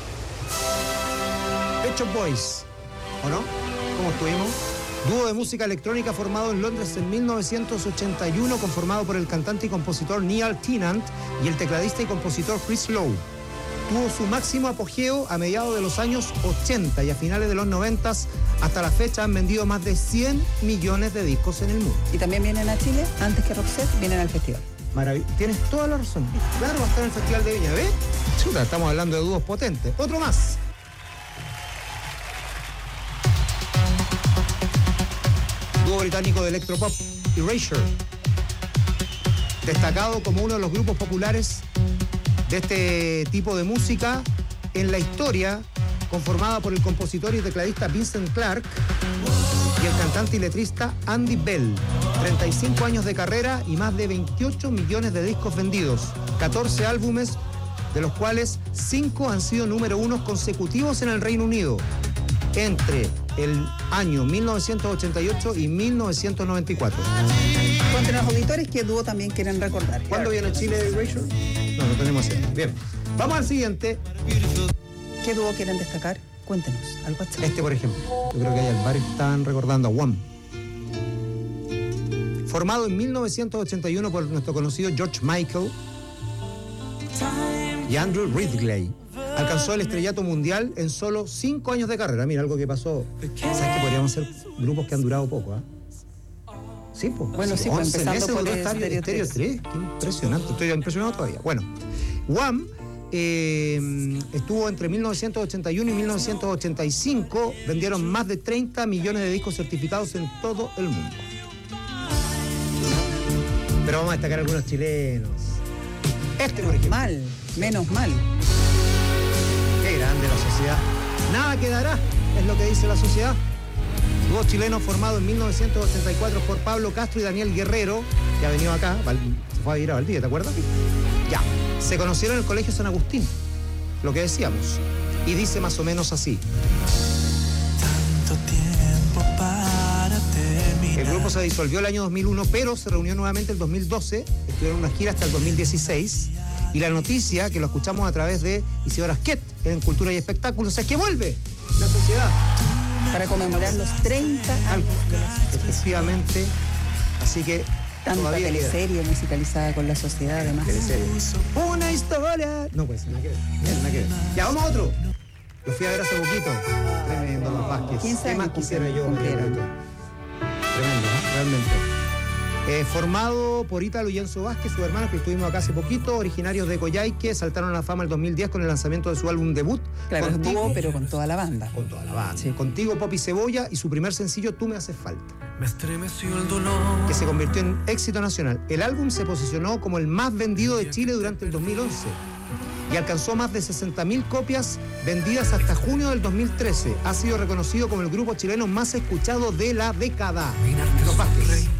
Pet Shop Boys, ¿o no? ¿Cómo estuvimos? Dúo de música electrónica formado en Londres en mil novecientos ochenta y uno, conformado por el cantante y compositor Neil Tennant y el tecladista y compositor Chris Lowe. Tuvo su máximo apogeo a mediados de los años ochenta y a finales de los noventa. Hasta la fecha han vendido más de cien millones de discos en el mundo. Y también vienen a Chile, antes que Roxette, vienen al festival. Maravilloso. Tienes toda la razón. Claro, va a estar en el Festival de Viña, ¿ves? Chuta, estamos hablando de dúos potentes. Otro más. Dúo británico de electropop, Erasure. Destacado como uno de los grupos populares de este tipo de música en la historia, conformada por el compositor y tecladista Vincent Clarke y el cantante y letrista Andy Bell. treinta y cinco años de carrera y más de veintiocho millones de discos vendidos, catorce álbumes, de los cuales cinco han sido número uno consecutivos en el Reino Unido, entre el año mil novecientos ochenta y ocho y mil novecientos noventa y cuatro. Cuenten los auditores qué dúo también quieren recordar. ¿Cuándo viene Chile Erasure? No, lo tenemos ahí. Bien. Vamos al siguiente. ¿Qué dúo quieren destacar? Cuéntenos al WhatsApp. Este, por ejemplo. Yo creo que hay al bar están recordando a Wham. Formado en mil novecientos ochenta y uno por nuestro conocido George Michael y Andrew Ridgeley. Alcanzó el estrellato mundial en solo cinco años de carrera. Mira, algo que pasó. ¿Sabes que podríamos ser grupos que han durado poco? ¿eh? Sí, pues. Bueno, sí, pues empezando por el Stereo tres. Qué impresionante. Estoy impresionado todavía. Bueno, Wham eh, estuvo entre mil novecientos ochenta y uno y mil novecientos ochenta y cinco. Vendieron más de treinta millones de discos certificados en todo el mundo. Pero vamos a destacar algunos chilenos. Este, por ejemplo. Mal, menos mal. Qué grande la sociedad. Nada quedará, es lo que dice la sociedad. Dúo chileno formado en mil novecientos ochenta y cuatro por Pablo Castro y Daniel Guerrero, que ha venido acá, se fue a vivir a Valdivia, ¿te acuerdas? Ya. Se conocieron en el Colegio San Agustín, lo que decíamos. Y dice más o menos así. Tanto tiempo para terminar. El grupo se disolvió el año dos mil uno, pero se reunió nuevamente el dos mil doce. Estuvieron en una gira hasta el dos mil dieciséis. Y la noticia, que lo escuchamos a través de Isidora Asquet en Cultura y Espectáculos, es que vuelve la sociedad. Para conmemorar los treinta años de la sociedad. Efectivamente. Así que tanta teleserie musicalizada con la sociedad, además. Teleserie. Una historia. No, pues, nada que ver. Nada que ver. Ya, vamos a otro. Lo fui a ver hace poquito. Tremendo, Los Vázquez. ¿Quién sabe ¿Qué más quisiera yo? cumplieron? Tremendo, ¿eh? Realmente. Eh, formado por Ítalo y Enzo Vázquez, sus hermanos que estuvimos acá hace poquito, originarios de Coyhaique, saltaron a la fama el dos mil diez con el lanzamiento de su álbum debut. Claro, Contigo, dúo, pero con toda la banda. Con toda la banda. Sí. Contigo, Pop y Cebolla, y su primer sencillo, Tú me haces falta. Me estremeció el dolor. Que se convirtió en éxito nacional. El álbum se posicionó como el más vendido de Chile durante el dos mil once y alcanzó más de sesenta mil copias vendidas hasta junio del dos mil trece. Ha sido reconocido como el grupo chileno más escuchado de la década. Los Vázquez.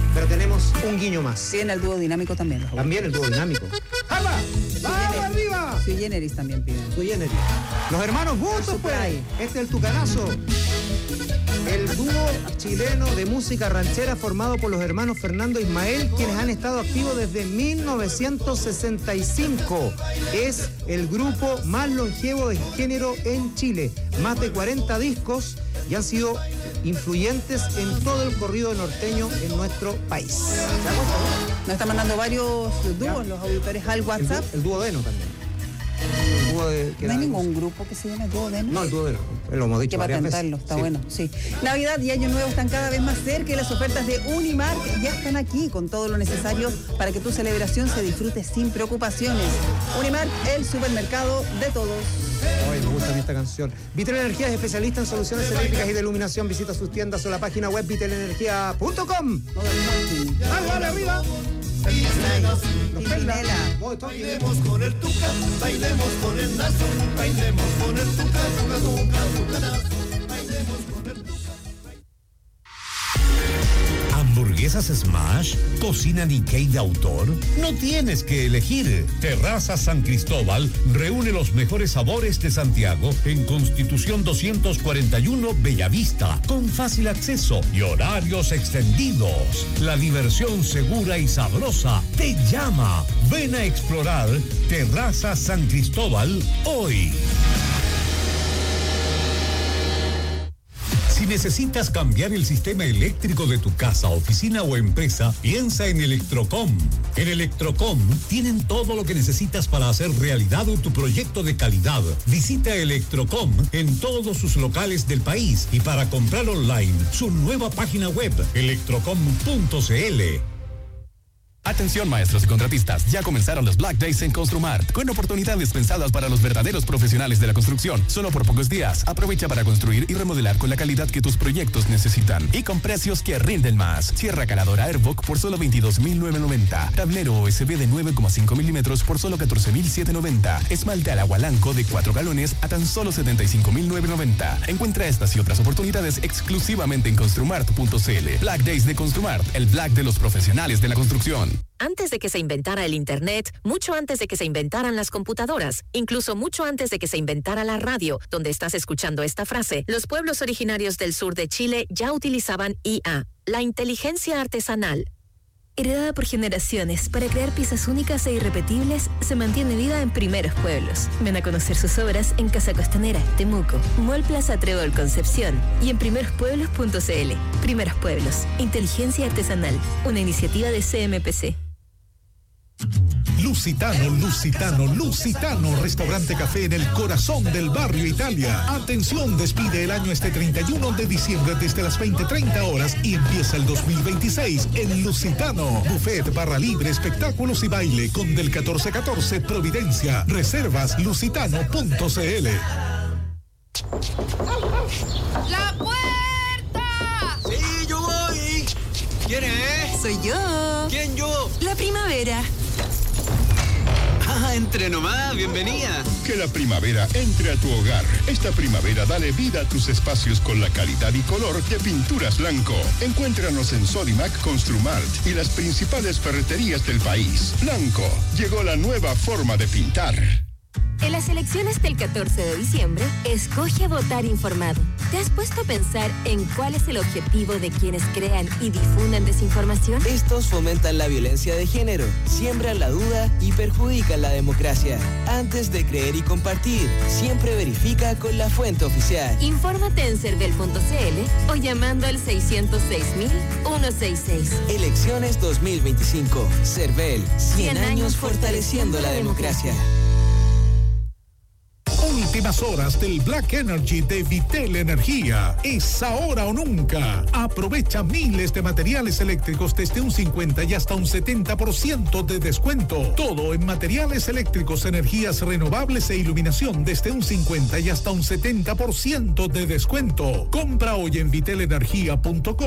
Pero tenemos un guiño más. Siguen el dúo dinámico también. Los También el dúo dinámico. ¡Hala! ¡Vamos arriba! Sui Generis también piden. Sui Generis. Los hermanos Bustos, pues. Este es el Tucanazo. El dúo chileno de música ranchera formado por los hermanos Fernando e Ismael, quienes han estado activos desde mil novecientos sesenta y cinco. Es el grupo más longevo de género en Chile. Más de cuarenta discos y han sido influyentes en todo el corrido norteño en nuestro país. Nos están mandando varios dúos los auditores al WhatsApp. El, el dúo Deno también. El dúo de, ¿No hay ningún grupo que se llame dúo Deno? No, el dúo Deno. Lo hemos dicho Hay que varias patentarlo, veces. está Sí. bueno, sí. Navidad y Año Nuevo están cada vez más cerca y las ofertas de Unimark ya están aquí con todo lo necesario para que tu celebración se disfrute sin preocupaciones. Unimark, el supermercado de todos. Ay, me gusta a mí esta canción. Vitel Energía es especialista en soluciones eléctricas y de iluminación. Visita sus tiendas o la página web vitel energía punto com. ¡Dale, dale, arriba! Bailemos con el tuca, bailemos con el nazo, bailemos con el tuca, tuca, tuca, tucanazo, bailemos con el tuca. ¿Hamburguesas Smash? ¿Cocina Nikkei de autor? No tienes que elegir. Terraza San Cristóbal reúne los mejores sabores de Santiago en Constitución doscientos cuarenta y uno Bellavista, con fácil acceso y horarios extendidos. La diversión segura y sabrosa te llama. Ven a explorar Terraza San Cristóbal hoy. Si necesitas cambiar el sistema eléctrico de tu casa, oficina o empresa, piensa en Electrocom. En Electrocom tienen todo lo que necesitas para hacer realidad tu proyecto de calidad. Visita Electrocom en todos sus locales del país y para comprar online, su nueva página web, electrocom punto cl. Atención maestros y contratistas, ya comenzaron los Black Days en Construmart, con oportunidades pensadas para los verdaderos profesionales de la construcción. Solo por pocos días, aprovecha para construir y remodelar con la calidad que tus proyectos necesitan y con precios que rinden más. Sierra caladora Airboc por solo veintidós mil novecientos noventa, tablero O S B de nueve coma cinco milímetros por solo catorce mil setecientos noventa, esmalte al agua blanco de cuatro galones a tan solo setenta y cinco mil novecientos noventa. Encuentra estas y otras oportunidades exclusivamente en construmart punto cl. Black Days de Construmart, el Black de los profesionales de la construcción. Antes de que se inventara el Internet, mucho antes de que se inventaran las computadoras, incluso mucho antes de que se inventara la radio, donde estás escuchando esta frase, los pueblos originarios del sur de Chile ya utilizaban I A, la inteligencia artesanal. Heredada por generaciones para crear piezas únicas e irrepetibles, se mantiene viva en Primeros Pueblos. Ven a conocer sus obras en Casa Costanera, Temuco, Mall Plaza Trébol Concepción y en primeros pueblos punto cl. Primeros Pueblos, inteligencia artesanal, una iniciativa de C M P C. Lusitano, Lusitano, Lusitano, restaurante café en el corazón del barrio Italia. Atención, despide el año este treinta y uno de diciembre desde las veinte treinta horas y empieza el dos mil veintiséis en Lusitano. Buffet, barra libre, espectáculos y baile con del catorce catorce Providencia. Reservas lusitano punto cl. ¡La puerta! ¡Sí, yo voy! ¿Quién es? Soy yo. ¿Quién yo? La primavera. Ah, entre nomás, bienvenida. Que la primavera entre a tu hogar. Esta primavera dale vida a tus espacios con la calidad y color de Pinturas Blanco. Encuéntranos en Sodimac Construmart y las principales ferreterías del país. Blanco, llegó la nueva forma de pintar. En las elecciones del catorce de diciembre, escoge votar informado. ¿Te has puesto a pensar en cuál es el objetivo de quienes crean y difundan desinformación? Estos fomentan la violencia de género, siembran la duda y perjudican la democracia. Antes de creer y compartir, siempre verifica con la fuente oficial. Infórmate en cervel punto cl o llamando al seiscientos seis mil ciento sesenta y seis. Elecciones dos mil veinticinco. Cervel, cien años fortaleciendo la democracia. Últimas horas del Black Energy de Vitel Energía. Es ahora o nunca. Aprovecha miles de materiales eléctricos desde un cincuenta y hasta un setenta por ciento de descuento. Todo en materiales eléctricos, energías renovables e iluminación desde un cincuenta y hasta un setenta por ciento de descuento. Compra hoy en vitel energía punto com